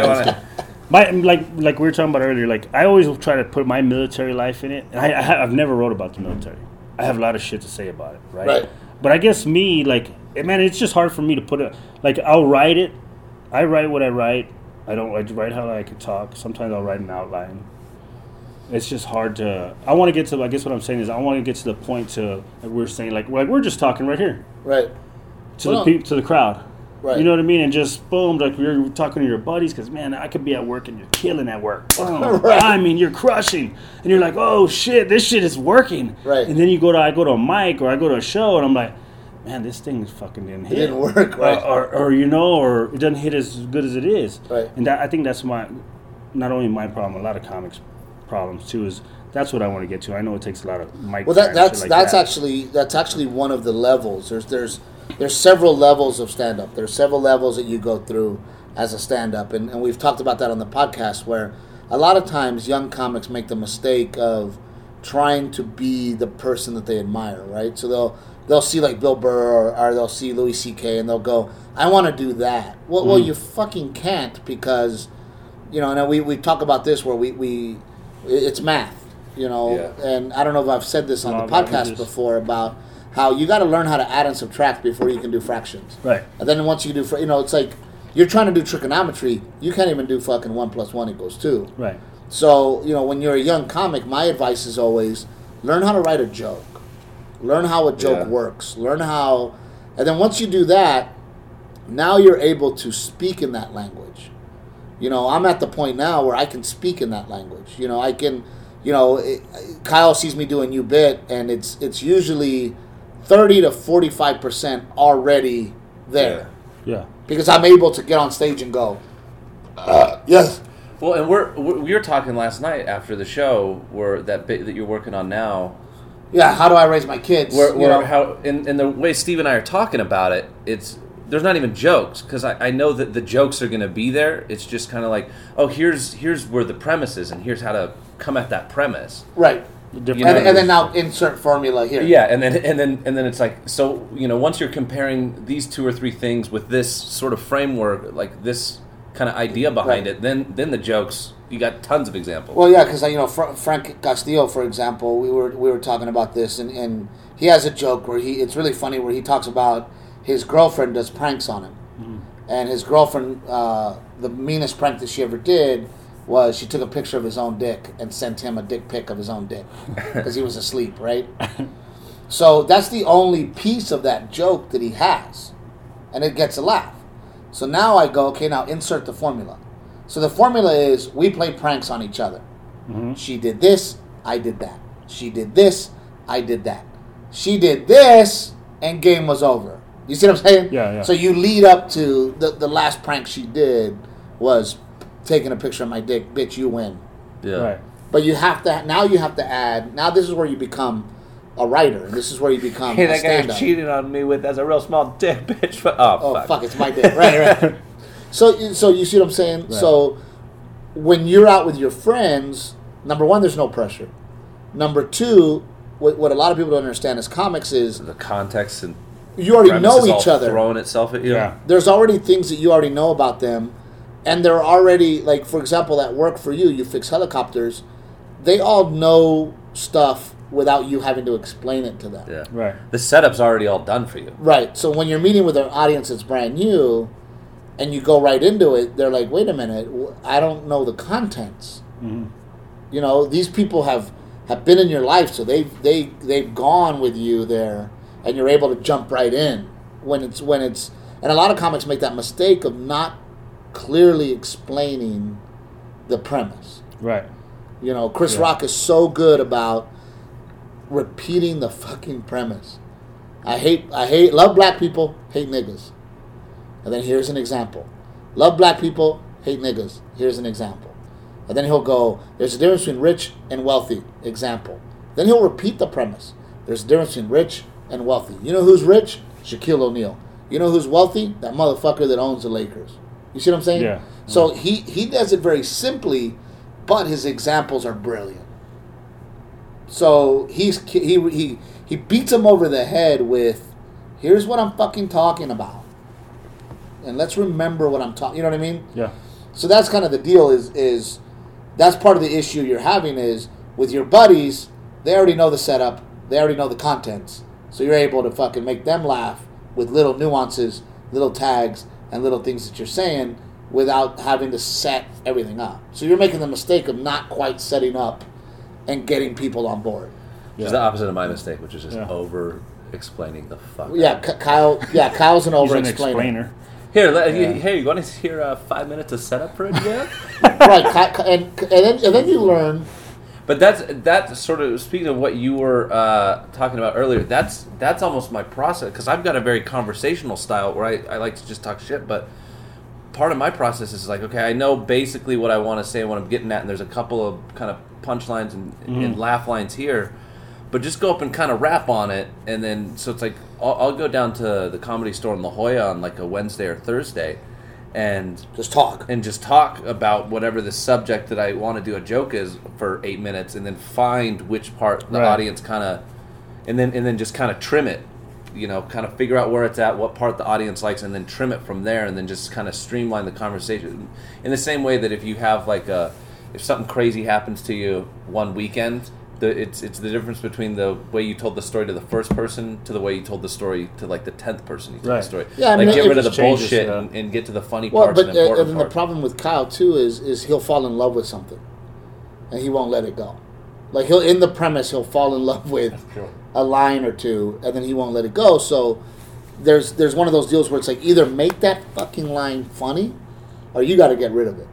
me. Like we were talking about earlier, like I always try to put my military life in it, and I've never wrote about the military. I have a lot of shit to say about it, right? But I guess me, like, man, it's just hard for me to put it. Like, I'll write it. I write what I write. I write how I can talk. Sometimes I'll write an outline. It's just hard to. I want to get to. I guess what I'm saying is I want to get to the point to like we're saying, like we're just talking right here, right, to the crowd. Right. You know what I mean? And just boom, like we're talking to your buddies, because man, I could be at work and you're killing at work. Boom. Right. I mean, you're crushing, and you're like, oh shit, this shit is working. Right. And then I go to a mic or I go to a show, and I'm like, man, this thing fucking didn't hit. It didn't work, right? Or it doesn't hit as good as it is. Right. And I think that's not only my problem, a lot of comics' problems too. Is that's what I want to get to. I know it takes a lot of mic. Well, that's actually one of the levels. There's several levels of stand-up. There's several levels that you go through as a stand-up. And we've talked about that on the podcast, where a lot of times young comics make the mistake of trying to be the person that they admire, right? So they'll see like Bill Burr or they'll see Louis C.K. and they'll go, I want to do that. Well, you fucking can't, because, and we talk about this where we it's math, and I don't know if I've said this on the podcast before about how you got to learn how to add and subtract before you can do fractions. Right. And then once you do, it's like you're trying to do trigonometry, you can't even do fucking 1 + 1 = 2. Right. So, when you're a young comic, my advice is always learn how to write a joke. Learn how a joke works. Learn how, and then once you do that, now you're able to speak in that language. I'm at the point now where I can speak in that language. I can, Kyle sees me do a new bit, and it's usually 30 to 45% already there. Yeah. Because I'm able to get on stage and go, yes. Well, and we were talking last night after the show, where that bit that you're working on now. Yeah, how do I raise my kids? How in the way Steve and I are talking about it, there's not even jokes, because I know that the jokes are going to be there. It's just kind of like, oh, here's where the premise is, and here's how to come at that premise. Right. And then now insert formula here. Yeah, and then it's like, so once you're comparing these 2 or 3 things with this sort of framework, like this kind of idea behind it, then the jokes, you got tons of examples. Well, yeah, because Frank Castillo, for example, we were talking about this, and he has a joke where it's really funny, where he talks about his girlfriend does pranks on him, and his girlfriend, the meanest prank that she ever did was she took a picture of his own dick and sent him a dick pic of his own dick because he was asleep, right? So that's the only piece of that joke that he has, and it gets a laugh. So now I go, okay, now insert the formula. So the formula is we play pranks on each other. Mm-hmm. She did this, I did that. She did this, I did that. She did this, and game was over. You see what I'm saying? Yeah. So you lead up to the last prank she did was taking a picture of my dick. Bitch, you win. Yeah. Right. But you have to add. Now this is where you become a writer. This is where you become Hey, a that guy stand-up. cheated on me with as a real small dick, bitch. But, Fuck, it's my dick. Right. So you see what I'm saying? Right. So when you're out with your friends, number one, there's no pressure. Number two, what a lot of people don't understand as comics is The context and you already premise know is all each other. throwing itself at you. Yeah. There's already things that you already know about them, and they're already, like, for example, at work for you, you fix helicopters. They all know stuff without you having to explain it to them. Yeah. Right. The setup's already all done for you. Right. So when you're meeting with an audience that's brand new, and you go right into it, they're like, "Wait a minute, I don't know the contents." Mm-hmm. You know, these people have been in your life, so they've gone with you there, and you're able to jump right in when it's. And a lot of comics make that mistake of not clearly explaining the premise. Right. You know, Chris Rock is so good about repeating the fucking premise. Love black people, hate niggas. And then here's an example. Love black people, hate niggas. Here's an example. And then he'll go, there's a difference between rich and wealthy. Example. Then he'll repeat the premise. There's a difference between rich and wealthy. You know who's rich? Shaquille O'Neal. You know who's wealthy? That motherfucker that owns the Lakers. You see what I'm saying? Yeah. So he does it very simply, but his examples are brilliant. So he beats him over the head with, here's what I'm fucking talking about. And let's remember what I'm talking. You know what I mean? Yeah. So that's kind of the deal. Is that's part of the issue you're having is with your buddies. They already know the setup. They already know the contents. So you're able to fucking make them laugh with little nuances, little tags, and little things that you're saying without having to set everything up. So you're making the mistake of not quite setting up and getting people on board. Which is the opposite of my mistake, which is just Yeah. over explaining the fuck. Yeah, Kyle's an He's over an explainer. explainer. Here, you want to hear 5 minutes of setup for it? Yeah. Right, and then you learn. But that's sort of, speaking of what you were talking about earlier, that's almost my process, because I've got a very conversational style where I like to just talk shit, but part of my process is like, okay, I know basically what I want to say and what I'm getting at, and there's a couple of kind of punchlines and laugh lines here, but just go up and kind of rap on it, and then, so it's like, I'll go down to the Comedy Store in La Jolla on like a Wednesday or Thursday, and Just talk. about whatever the subject that I want to do a joke is for 8 minutes, and then find which part the Right. audience kind of, and then just kind of trim it, you know, kind of figure out where it's at, what part the audience likes, and then trim it from there, and then just kind of streamline the conversation. In the same way that if you have like if something crazy happens to you one weekend, it's the difference between the way you told the story to the first person to the way you told the story to like the 10th person you told Right. the story. Yeah, I like mean, get it rid of the just changes, bullshit yeah. and get to the funny Well, parts but and important and the parts. problem with Kyle too is he'll fall in love with something, and he won't let it go. Like in the premise he'll fall in love with a line or two, and then he won't let it go. So there's one of those deals where it's like either make that fucking line funny, or you got to get rid of it.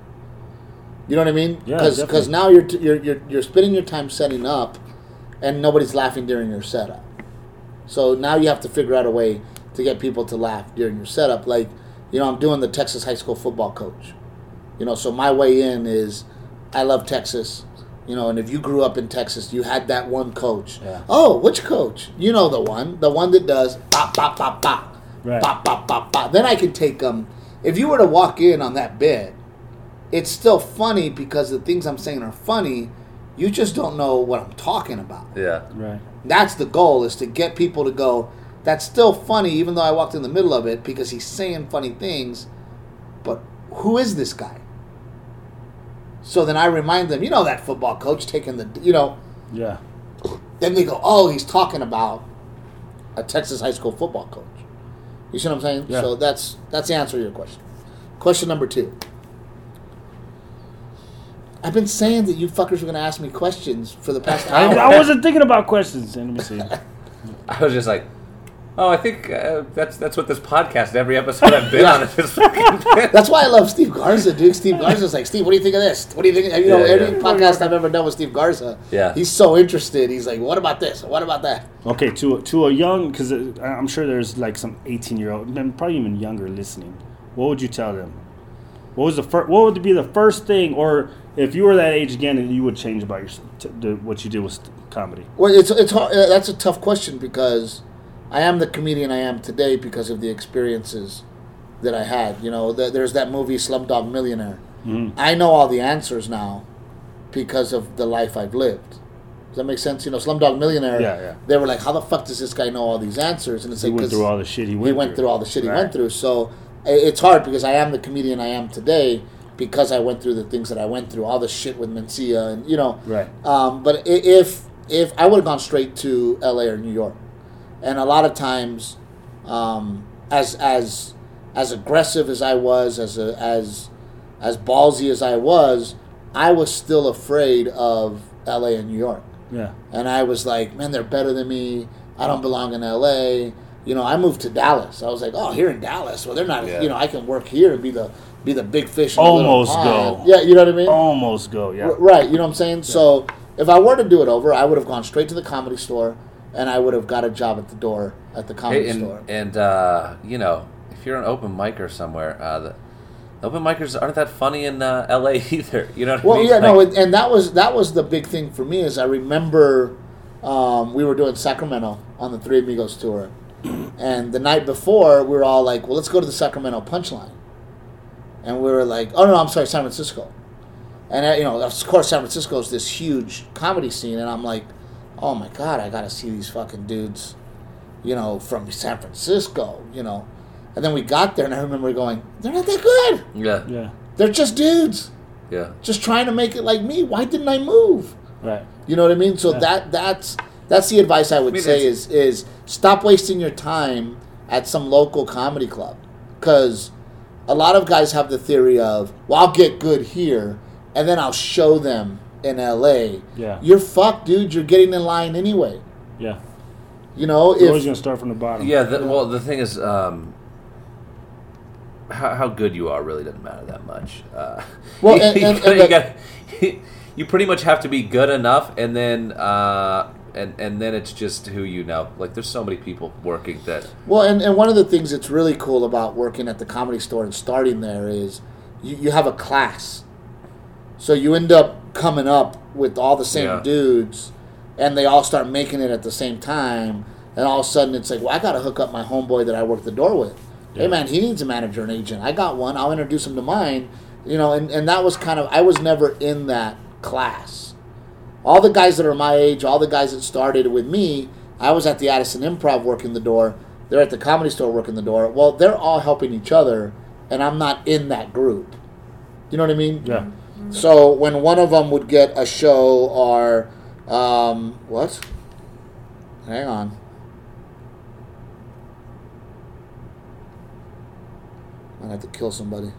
You know what I mean? Yeah, Because definitely. now you're spending your time setting up, and nobody's laughing during your setup. So now you have to figure out a way to get people to laugh during your setup. Like, you know, I'm doing the Texas high school football coach. You know, so my way in is, I love Texas. You know, and if you grew up in Texas, you had that one coach. Yeah. Oh, which coach? You know the one that does bop, bop, bop, bop. Right. Bop, bop, bop, bop. Then I can take them. If you were to walk in on that bit, it's still funny because the things I'm saying are funny. You just don't know what I'm talking about. Yeah. Right. That's the goal, is to get people to go, that's still funny, even though I walked in the middle of it, because he's saying funny things, but who is this guy? So then I remind them, you know, that football coach taking the, you know, Yeah. then they go, oh, he's talking about a Texas high school football coach. You see what I'm saying? Yeah. So that's the answer to your question. Question number 2. I've been saying that you fuckers were going to ask me questions for the past hour. I wasn't thinking about questions. Let me see. I was just like, oh, I think that's what this podcast, every episode I've been on, is just fucking. That's why I love Steve Garza, dude. Steve Garza's like, Steve, what do you think of this? What do you think? You know, Yeah, every yeah. podcast I've ever done with Steve Garza, Yeah. he's so interested. He's like, what about this? What about that? Okay, to a young, because I'm sure there's like some 18-year-old, and probably even younger listening. What would you tell them? What would be the first thing, or If you were that age again, you would change about what you did with comedy. Well, it's hard. That's a tough question because I am the comedian I am today because of the experiences that I had. You know, there's that movie Slumdog Millionaire. Mm-hmm. I know all the answers now because of the life I've lived. Does that make sense? You know, Slumdog Millionaire. Yeah. They were like, "How the fuck does this guy know all these answers?" And it's he like, went through all the shit he went through all the shit he went through. So it's hard because I am the comedian I am today because I went through the things that I went through, all the shit with Mencia, and you know. Right. But if I would have gone straight to L.A. or New York, and a lot of times, as aggressive as I was, as ballsy as I was still afraid of L.A. and New York. Yeah. And I was like, man, they're better than me. I don't belong in L.A. You know, I moved to Dallas. I was like, oh, here in Dallas. Well, they're not. Yeah. You know, I can work here and be the big fish. In Almost the little pond. go. Yeah, you know what I mean. Almost go. Yeah. Right. You know what I'm saying. Yeah. So if I were to do it over, I would have gone straight to the Comedy Store, and I would have got a job at the door at the Comedy Store. And you know, if you're an open micer somewhere, the open micers aren't that funny in L.A. either. You know what I mean? Well, yeah, like, no, and that was the big thing for me is I remember we were doing Sacramento on the Three Amigos tour, and the night before we were all like, well, let's go to the Sacramento Punchline, and we were like, oh no, I'm sorry, San Francisco, and you know, of course, San Francisco is this huge comedy scene, and I'm like, oh my god, I gotta see these fucking dudes, you know, from San Francisco, you know. And then we got there, and I remember going, they're not that good. Yeah. They're just dudes. Yeah. Just trying to make it like me. Why didn't I move? Right. You know what I mean? So that's the advice I would say is stop wasting your time at some local comedy club. Because a lot of guys have the theory of, well, I'll get good here, and then I'll show them in L.A. Yeah. You're fucked, dude. You're getting in line anyway. Yeah. You know? You're always going to start from the bottom. Yeah, well, the thing is... How good you are really doesn't matter that much. You pretty much have to be good enough, and then it's just who you know. Like, there's so many people working that. Well, and one of the things that's really cool about working at the Comedy Store and starting there is you have a class, so you end up coming up with all the same dudes, and they all start making it at the same time, and all of a sudden it's like, well, I got to hook up my homeboy that I work the door with. Yeah. Hey man, he needs a manager and agent. I got one. I'll introduce him to mine. You know, and that was kind of, I was never in that class. All the guys that are my age, all the guys that started with me, I was at the Addison Improv working the door. They're at the Comedy Store working the door. Well, they're all helping each other, and I'm not in that group. You know what I mean? Yeah. So when one of them would get a show or, what? Hang on. I have to kill somebody.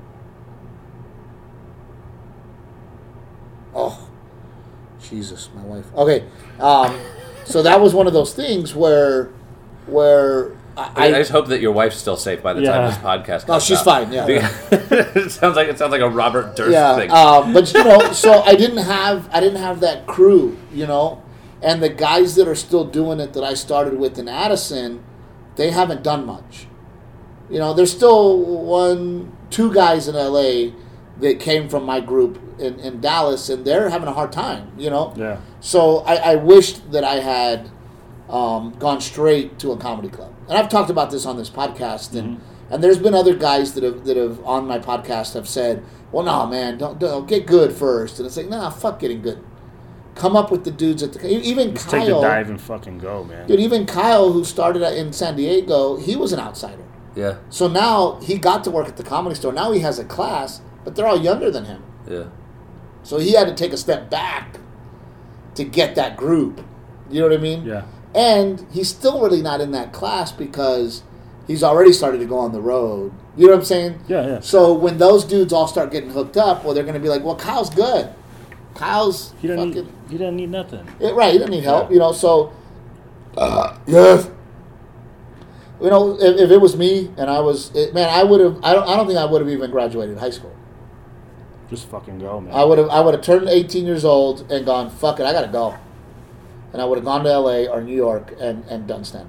Oh, Jesus, my wife. Okay, so that was one of those things where I just hope that your wife's still safe by the time this podcast comes out. Oh, she's fine. Yeah. It sounds like a Robert Durst thing. But you know, so I didn't have that crew, you know, and the guys that are still doing it that I started with in Addison, they haven't done much. You know, there's still two guys in LA that came from my group in Dallas, and they're having a hard time, you know? Yeah. So I wished that I had gone straight to a comedy club. And I've talked about this on this podcast, and there's been other guys that have on my podcast have said, well, no, man, don't get good first. And it's like, nah, fuck getting good. Come up with the dudes at the... Even Just Kyle... take the dive and fucking go, man. Dude, even Kyle, who started in San Diego, he was an outsider. Yeah. So now he got to work at the Comedy Store. Now he has a class, but they're all younger than him. Yeah. So he had to take a step back to get that group. You know what I mean? Yeah. And he's still really not in that class because he's already started to go on the road. You know what I'm saying? Yeah. So when those dudes all start getting hooked up, well, they're going to be like, well, Kyle's good. Kyle's he doesn't need nothing. Right, he doesn't need help. Yeah. You know, so... yes. You know, if it was me and I was... I would have... I don't think I would have even graduated high school. Just fucking go, man. I would have turned 18 years old and gone, fuck it, I got to go. And I would have gone to L.A. or New York and done stand-up.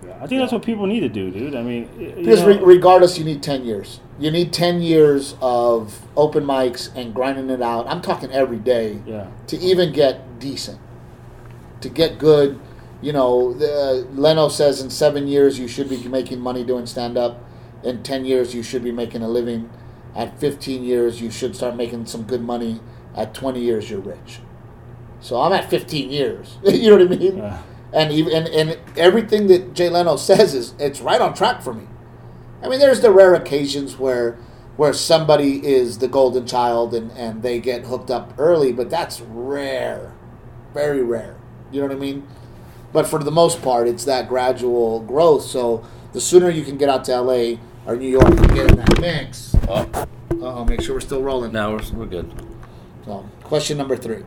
Yeah, I think that's what people need to do, dude. I mean, Because regardless, you need 10 years. You need 10 years of open mics and grinding it out. I'm talking every day to even get decent, to get good. You know, Leno says in 7 years you should be making money doing stand-up. In 10 years you should be making a living. At 15 years you should start making some good money. At 20 years you're rich. So I'm at 15 years. You know what I mean? Yeah. And everything that Jay Leno says it's right on track for me. I mean, there's the rare occasions where somebody is the golden child and they get hooked up early, but that's rare. Very rare. You know what I mean? But for the most part, it's that gradual growth. So the sooner you can get out to LA or New York and get in that mix. Make sure we're still rolling. No, we're good. So, question number 3.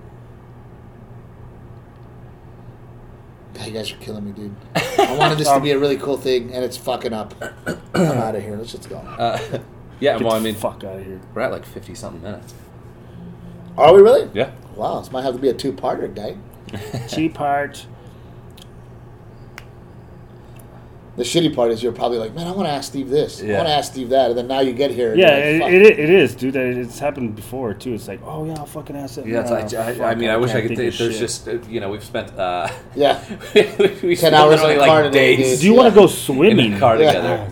God, you guys are killing me, dude. I wanted this to be a really cool thing, and it's fucking up. I'm out of here. Let's just go. Yeah, Get well, the I mean, fuck out of here. we're at like 50-something minutes. Are we really? Yeah. Wow, this might have to be a 2-parter, guy. Cheap part. The shitty part is you're probably like, man, I want to ask Steve this. I Yeah. want to ask Steve that. And then now you get here. And Yeah, you're like, it is, dude. It's happened before too. It's like, oh yeah, I'll fucking ask it. Yeah, it's like, I mean, I wish I could. There's just, we've spent. Yeah. we 10 hours literally in the car today, days. dude. Do you want to go in swimming? the car together?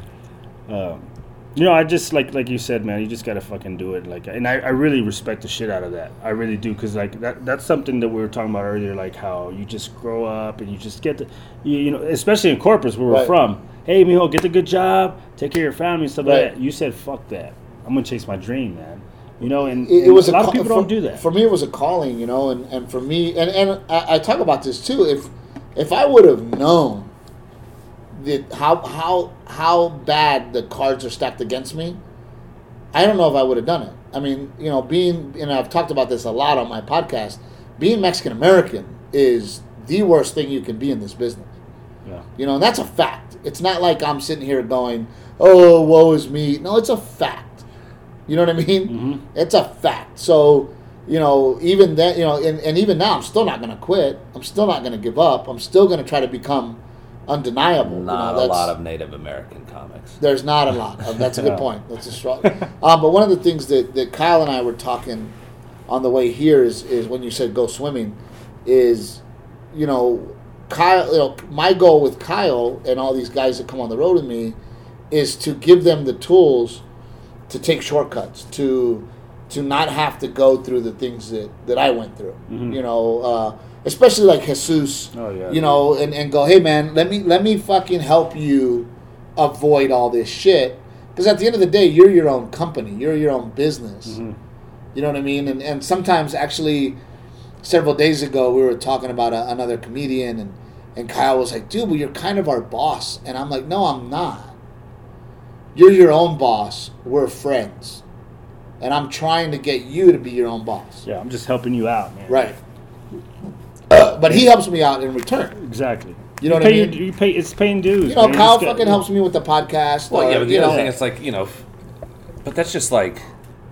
You know, I just like you said, man. You just gotta fucking do it. Like, and I really respect the shit out of that. I really do, because like that's something that we were talking about earlier. Like how you just grow up and you just get the, you know, especially in corporates where we're Right. from. Hey, mijo, get a good job, take care of your family, and stuff Right. like that. You said, fuck that. I'm gonna chase my dream, man. You know, and It was a lot of ca- people for, don't do that. For me, it was a calling, you know, and for me, and I talk about this too. If I would have known that how bad the cards are stacked against me, I don't know if I would have done it. I mean, you know, I've talked about this a lot on my podcast. Being Mexican American is the worst thing you can be in this business. Yeah. You know, and that's a fact. It's not like I'm sitting here going, oh, woe is me. No, it's a fact. You know what I mean? Mm-hmm. It's a fact. So, you know, even that, you know, and even now, I'm still not going to quit. I'm still not going to give up. I'm still going to try to become undeniable. Not you know, a lot of Native American comics. There's not a lot. That's a good point. That's a strong. But one of the things that Kyle and I were talking on the way here is when you said go swimming, is, you know, Kyle. You know, my goal with Kyle and all these guys that come on the road with me is to give them the tools to take shortcuts, to not have to go through the things that I went through. Mm-hmm. You know, especially like Jesus. Oh, yeah. You know, and go, hey man, let me fucking help you avoid all this shit. Because at the end of the day, you're your own company. You're your own business. Mm-hmm. You know what I mean? And sometimes, actually, several days ago, we were talking about another comedian, and Kyle was like, dude, well, you're kind of our boss. And I'm like, no, I'm not. You're your own boss. We're friends. And I'm trying to get you to be your own boss. Yeah, I'm just helping you out, man. Right. But he helps me out in return. Exactly. You know what I mean? You pay. It's paying dues. You know, man. Kyle It's got- fucking helps me with the podcast. Well, yeah, but the you other know, thing is like, you know, but that's just like.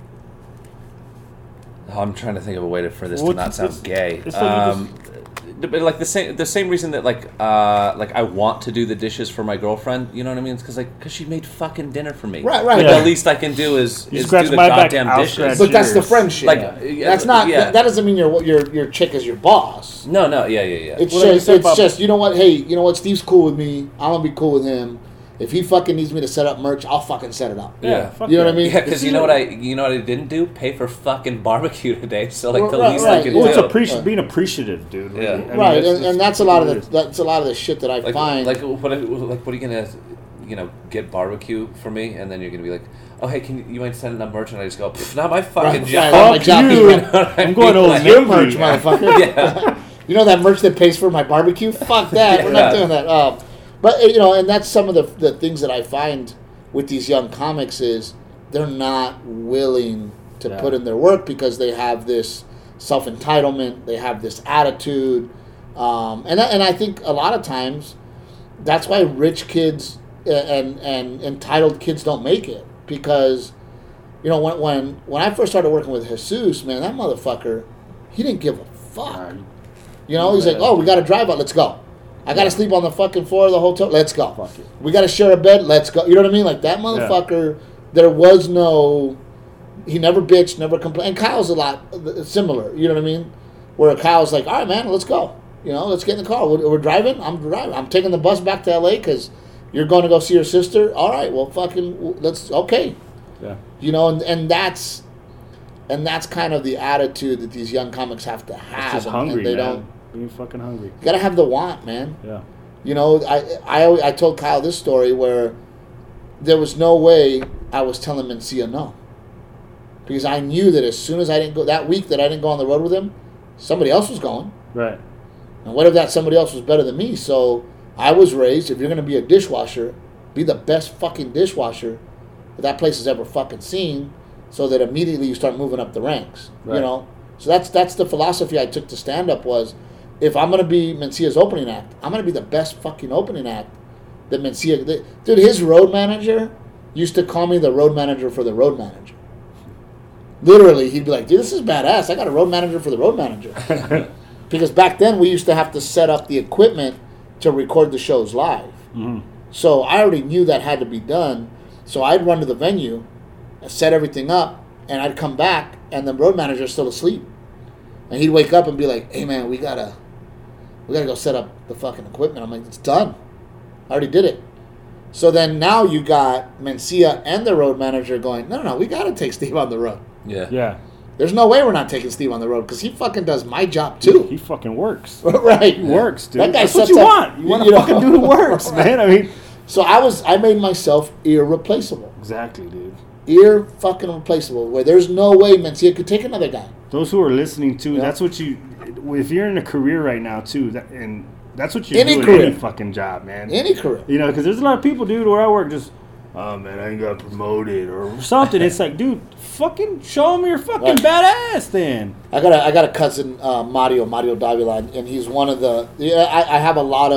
I'm trying to think of a way for this to Well, not sound gay. it's like you But like the same reason that like I want to do the dishes for my girlfriend, you know what I mean? It's because she made fucking dinner for me. Right, right. Like, Yeah. the least I can do is You do scratch the my back, goddamn I'll dishes. scratch But that's the yours. friendship. Like, that's not. yeah. That doesn't mean your chick is your boss. No, yeah. It's Well, like you just, said it's about- just, you know what? Hey, you know what? Steve's cool with me. I'm gonna be cool with him. If he fucking needs me to set up merch, I'll fucking set it up. Yeah. fuck You know what I that. mean? Yeah, because you know what I didn't do? Pay for fucking barbecue today. So like the Right, least right. I can Well, do. it's being appreciative, dude. Yeah. I mean, Right, and that's a lot of what it is. that's a lot of the shit that I Like, find. what are you gonna, get barbecue for me? And then you're gonna be like, oh hey, you mind sending up merch? And I just go, not my fucking Right, job. right, my Fuck job. you. You I'm going to Like, Old your merch, Navy. motherfucker. Yeah. You know that merch that pays for my barbecue? Fuck that. We're not Yeah. doing that. But you know, and that's some of the things that I find with these young comics is they're not willing to Yeah. put in their work because they have this self-entitlement, they have this attitude, and I think a lot of times that's why rich kids and entitled kids don't make it, because you know when I first started working with Jesus, man, that motherfucker, he didn't give a fuck. You know, he's like, oh, we got to drive out, let's go. I got to sleep on the fucking floor of the hotel. Let's go. Fuck it. We got to share a bed. Let's go. You know what I mean? Like that motherfucker, there was no, he never bitched, never complained. And Kyle's a lot similar. You know what I mean? Where Kyle's like, all right, man, let's go. You know, let's get in the car. We're driving. I'm driving. I'm taking the bus back to LA because you're going to go see your sister. All right, well, fucking, let's, okay. Yeah. You know, and that's kind of the attitude that these young comics have to have. It's just hungry, and they man. don't. Being fucking hungry. You gotta have the want, man. Yeah. You know, I told Kyle this story where there was no way I was telling Mencia no. Because I knew that as soon as I didn't go, that week that I didn't go on the road with him, somebody else was going. Right. And what if that somebody else was better than me? So I was raised, if you're going to be a dishwasher, be the best fucking dishwasher that place has ever fucking seen, so that immediately you start moving up the ranks. Right. You know? So that's the philosophy I took to stand-up was, if I'm going to be Mencia's opening act, I'm going to be the best fucking opening act that Mencia... Dude, his road manager used to call me the road manager for the road manager. Literally, he'd be like, dude, this is badass. I got a road manager for the road manager. Because back then, we used to have to set up the equipment to record the shows live. Mm-hmm. So I already knew that had to be done. So I'd run to the venue, set everything up, and I'd come back, and the road manager's still asleep. And he'd wake up and be like, hey, man, we gotta go set up the fucking equipment. I'm like, it's done. I already did it. So then now you got Mencia and the road manager going, no, we got to take Steve on the road. Yeah. Yeah. There's no way we're not taking Steve on the road because he fucking does my job too. He fucking works. Right. He works, dude. That guy That's what sets you up- want. You want a you know. fucking dude who works, man. I mean, So I made myself irreplaceable. exactly, dude. Fucking replaceable. Where there's no way Mencia could take another guy. Those who are listening too, Yeah. that's what you. If you're in a career right now too, and that's what you're Any doing. career. Any fucking job, man. Any career. You know, because there's a lot of people, dude, where I work, just, oh man, I ain't got promoted or something. It's like, dude, fucking show them you're fucking badass. Then I got a cousin, Mario Davila, and he's one of the. Yeah, I have a lot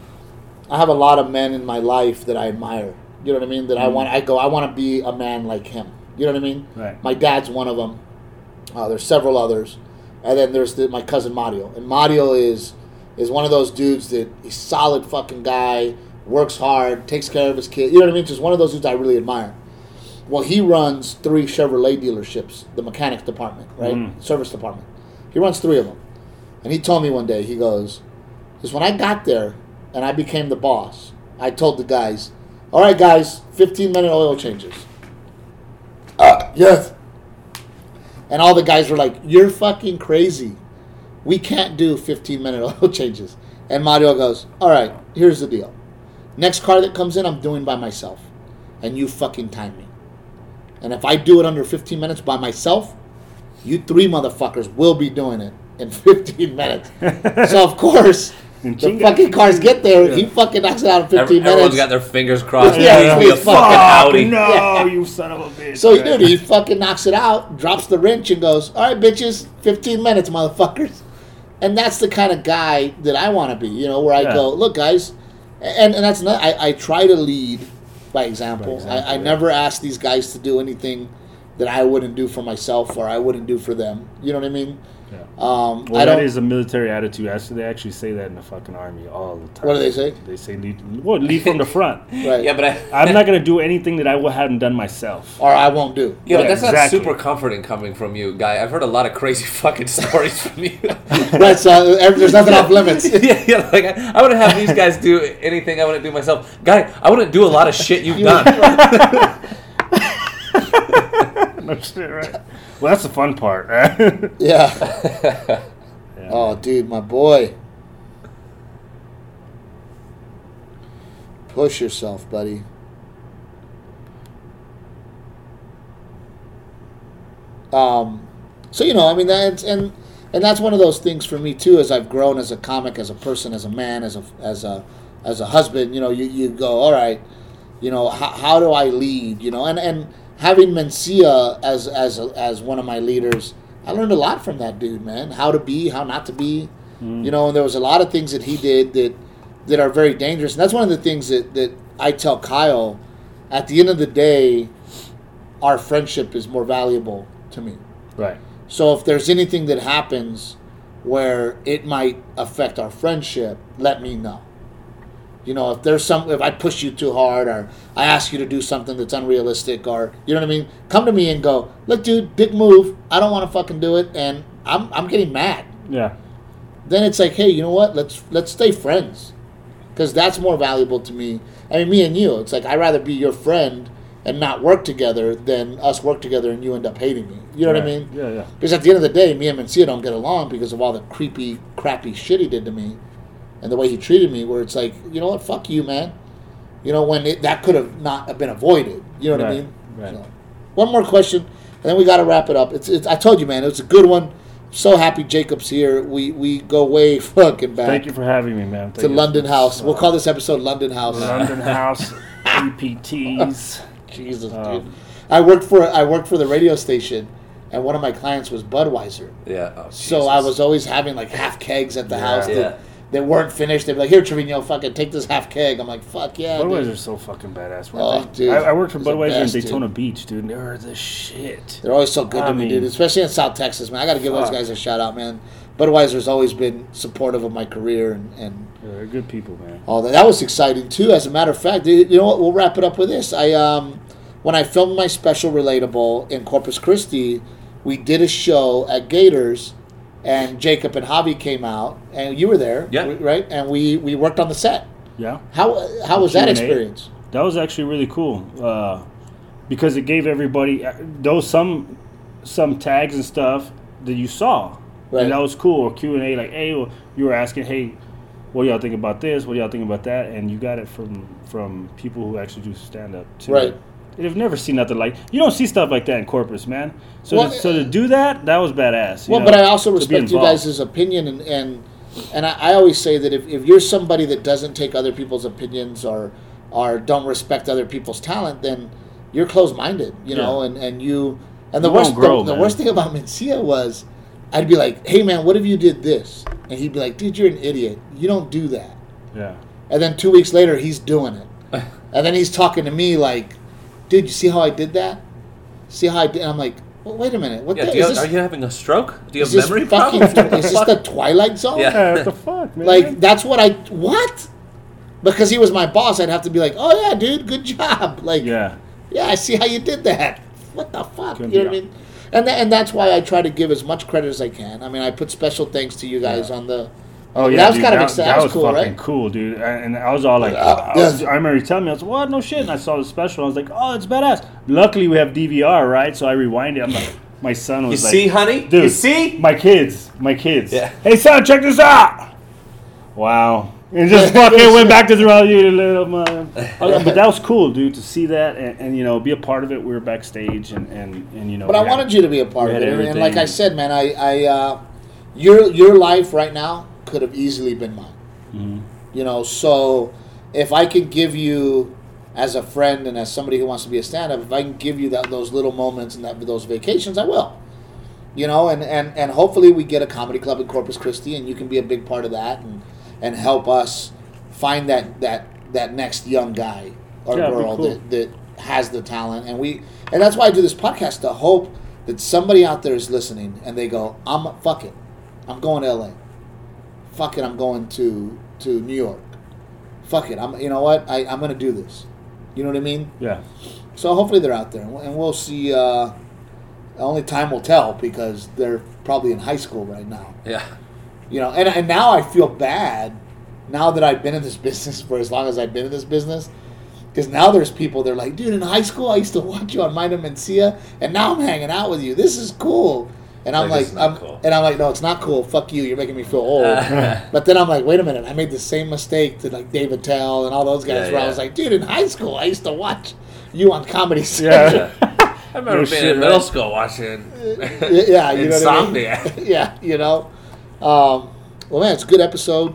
of men in my life that I admire. You know what I mean? That I want to be a man like him. You know what I mean? Right. My dad's one of them. There's several others, and then there's my cousin Mario. And Mario is one of those dudes that he's solid fucking guy, works hard, takes care of his kid. You know what I mean? Just one of those dudes I really admire. Well, he runs 3 Chevrolet dealerships, the mechanics department, right? Service department. He runs 3 of them. And he told me one day, he goes, because when I got there and I became the boss, I told the guys, all right, guys, 15-minute oil changes. Yes. And all the guys were like, you're fucking crazy. We can't do 15-minute oil changes. And Mario goes, all right, here's the deal. Next car that comes in, I'm doing by myself. And you fucking time me. And if I do it under 15 minutes by myself, you 3 motherfuckers will be doing it in 15 minutes. So, of course, the fucking cars get there. He fucking knocks it out in 15 minutes. Everyone's got their fingers crossed. Yeah, It's gonna be a fuck, fucking Audi. no, Yeah. you son of a bitch. So, man. dude, he fucking knocks it out, drops the wrench, and goes, all right, bitches, 15 minutes, motherfuckers. And that's the kind of guy that I want to be, you know, where I go, look, guys, and that's not, I try to lead by example. I never ask these guys to do anything that I wouldn't do for myself or I wouldn't do for them. You know what I mean? Yeah. Well, That is a military attitude. They actually say that in the fucking army all the time. What do they say? They say lead from the front. Right. Yeah, but I'm not gonna do anything that I hadn't done myself. Or I won't do. Yeah, but that's exactly. not super comforting coming from you, guy. I've heard a lot of crazy fucking stories from you. Right, so there's nothing off limits. yeah, like I wouldn't have these guys do anything I wouldn't do myself. Guy, I wouldn't do a lot of shit you've done. No shit, right? Well, that's the fun part. Yeah. Oh, dude, my boy. Push yourself, buddy. So you know, I mean, that's and that's one of those things for me too. As I've grown as a comic, as a person, as a man, as a husband, you know, you go, all right, you know, how do I lead, you know, and having Mencia as one of my leaders, I learned a lot from that dude, man. How to be, how not to be, you know. And there was a lot of things that he did that are very dangerous. And that's one of the things that I tell Kyle. At the end of the day, our friendship is more valuable to me. Right. So if there's anything that happens where it might affect our friendship, let me know. You know, if I push you too hard, or I ask you to do something that's unrealistic, or you know what I mean, come to me and go, look, dude, big move. I don't want to fucking do it, and I'm getting mad. Yeah. Then it's like, hey, you know what? Let's stay friends, because that's more valuable to me. I mean, me and you. It's like I'd rather be your friend and not work together than us work together and you end up hating me. You know what I mean? Yeah, yeah. Because at the end of the day, me and Mencia don't get along because of all the creepy, crappy shit he did to me. And the way he treated me, where it's like, you know what, fuck you, man. You know, when that could have not have been avoided. You know what I mean? Right. So, one more question, and then we got to wrap it up. It's I told you, man, it was a good one. So happy Jacob's here. We go way fucking back. Thank you for having me, man. To London House. We'll call this episode London House. London House, EPTs. Jesus, dude. I worked for the radio station, and one of my clients was Budweiser. Yeah. Oh, So I was always having like half kegs at the house Yeah. that weren't finished. They'd be like, "Here, Trevino, fucking take this half keg." I'm like, "Fuck yeah." Budweiser's so fucking badass. Oh, Dude. dude. I worked for It's the Budweiser best, in Daytona dude. Beach, dude. They were the shit. They're always so good to me, dude. Especially in South Texas, man. I got to give those guys a shout out, man. Budweiser's always been supportive of my career and Yeah, they're good people, man. all that. That was exciting too. As a matter of fact, you know what? We'll wrap it up with this. When I filmed my special Relatable in Corpus Christi, we did a show at Gators, and Jacob and Javi came out, and you were there, right? And we worked on the set. Yeah. How was that Q&A. experience? That was actually really cool because it gave everybody those some tags and stuff that you saw, Right. and that was cool. Or Q&A, like, hey, well, you were asking, hey, what do y'all think about this? What do y'all think about that? And you got it from people who actually do stand up too. Right. They've never seen nothing like you don't see stuff like that in Corpus, man. So Well, so to do that was badass. you Well, know, but I also to be respect you involved. guys' opinion, and I always say that if you're somebody that doesn't take other people's opinions or don't respect other people's talent, then you're closed-minded, you know, and the You worst won't grow, the man. worst thing about Mencia was I'd be like, hey man, what if you did this? And he'd be like, dude, you're an idiot. You don't do that. Yeah. And then 2 weeks later, he's doing it. And then he's talking to me like, dude, you see how I did that? See how I did? And I'm like, well, wait a minute. What Yeah, the, are you having a stroke? Do you have is this memory fucking, problems? is this the Twilight Zone? Yeah. Yeah, what the fuck, man? Like, that's what? Because he was my boss, I'd have to be like, oh yeah, dude, good job. Like, yeah, I see how you did that. What the fuck? Good You know what I job. mean? And that's why I try to give as much credit as I can. I mean, I put special thanks to you guys on the. Oh yeah, that was dude, kind of exciting. That was cool, fucking right? cool, dude. And I was all like, yes. I remember you telling me, I was like, what? No shit. And I saw the special. I was like, oh, it's badass. Luckily, we have DVR, right? So I rewind it. I'm like, my son was You like, see, honey? dude, You see? my kids. Yeah. Hey son, check this out. Wow. And just fucking went back to the you little mother. But that was cool, dude, to see that and you know, be a part of it. We were backstage and you know. But I wanted you to be a part we of had it. And everything. like I said, man, your life right now could have easily been mine. Mm-hmm. You know, so if I could give you, as a friend and as somebody who wants to be a stand-up, if I can give you those little moments and those vacations, I will. You know, and hopefully we get a comedy club in Corpus Christi, and you can be a big part of that and help us find that next young guy or Yeah, it'd be girl cool. that has the talent, and that's why I do this podcast, to hope that somebody out there is listening and they go, fuck it, I'm going to LA. Fuck it, I'm going to New York. Fuck it, you know what, I'm going to do this. You know what I mean? Yeah. So hopefully they're out there, and we'll see. Only time will tell, because they're probably in high school right now. Yeah. You know, and now I feel bad, now that I've been in this business for as long as I've been in this business, because now there's people, they're like, dude, in high school I used to watch you on Mind and Mencia, and now I'm hanging out with you. This is cool. And I'm Like, this like, is not cool. and I'm like, no, it's not cool. Fuck you. You're making me feel old. But then I'm like, wait a minute. I made the same mistake to like David Tell and all those guys, Yeah, where I yeah. was like, dude, in high school I used to watch you on Comedy Central. Yeah. I remember No being shit, in middle right? school watching Yeah, you know what I mean? Insomnia. Yeah, you know. Well, man, it's a good episode.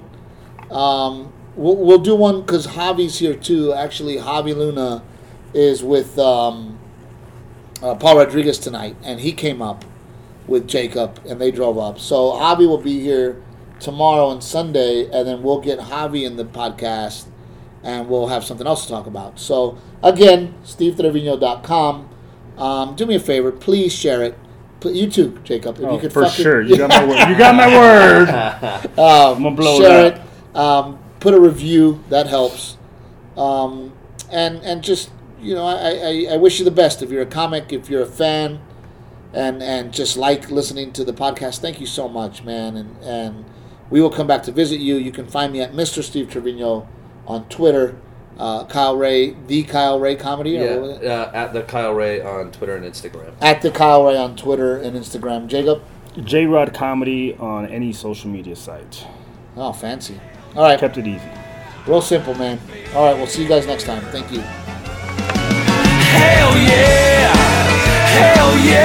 We'll do one because Javi's here too. Actually, Javi Luna is with Paul Rodriguez tonight, and he came up with Jacob, and they drove up. So Javi will be here tomorrow and Sunday, and then we'll get Javi in the podcast, and we'll have something else to talk about. So, again, SteveTrevino.com. Do me a favor, please share it. You too, Jacob. If you could for fucking, sure. You got my word. You got my word. I'm gonna blow share it it. up. put a review. That helps. And just, I wish you the best. If you're a comic, if you're a fan, and just like listening to the podcast, thank you so much, man. And we will come back to visit you. You can find me at Mr. Steve Trevino on Twitter. Kyle Ray, the Kyle Ray Comedy. At the Kyle Ray on Twitter and Instagram. At the Kyle Ray on Twitter and Instagram. Jacob? J-Rod Comedy on any social media site. Oh, fancy. All right. Kept it easy. Real simple, man. All right, we'll see you guys next time. Thank you. Hell yeah! Hell yeah!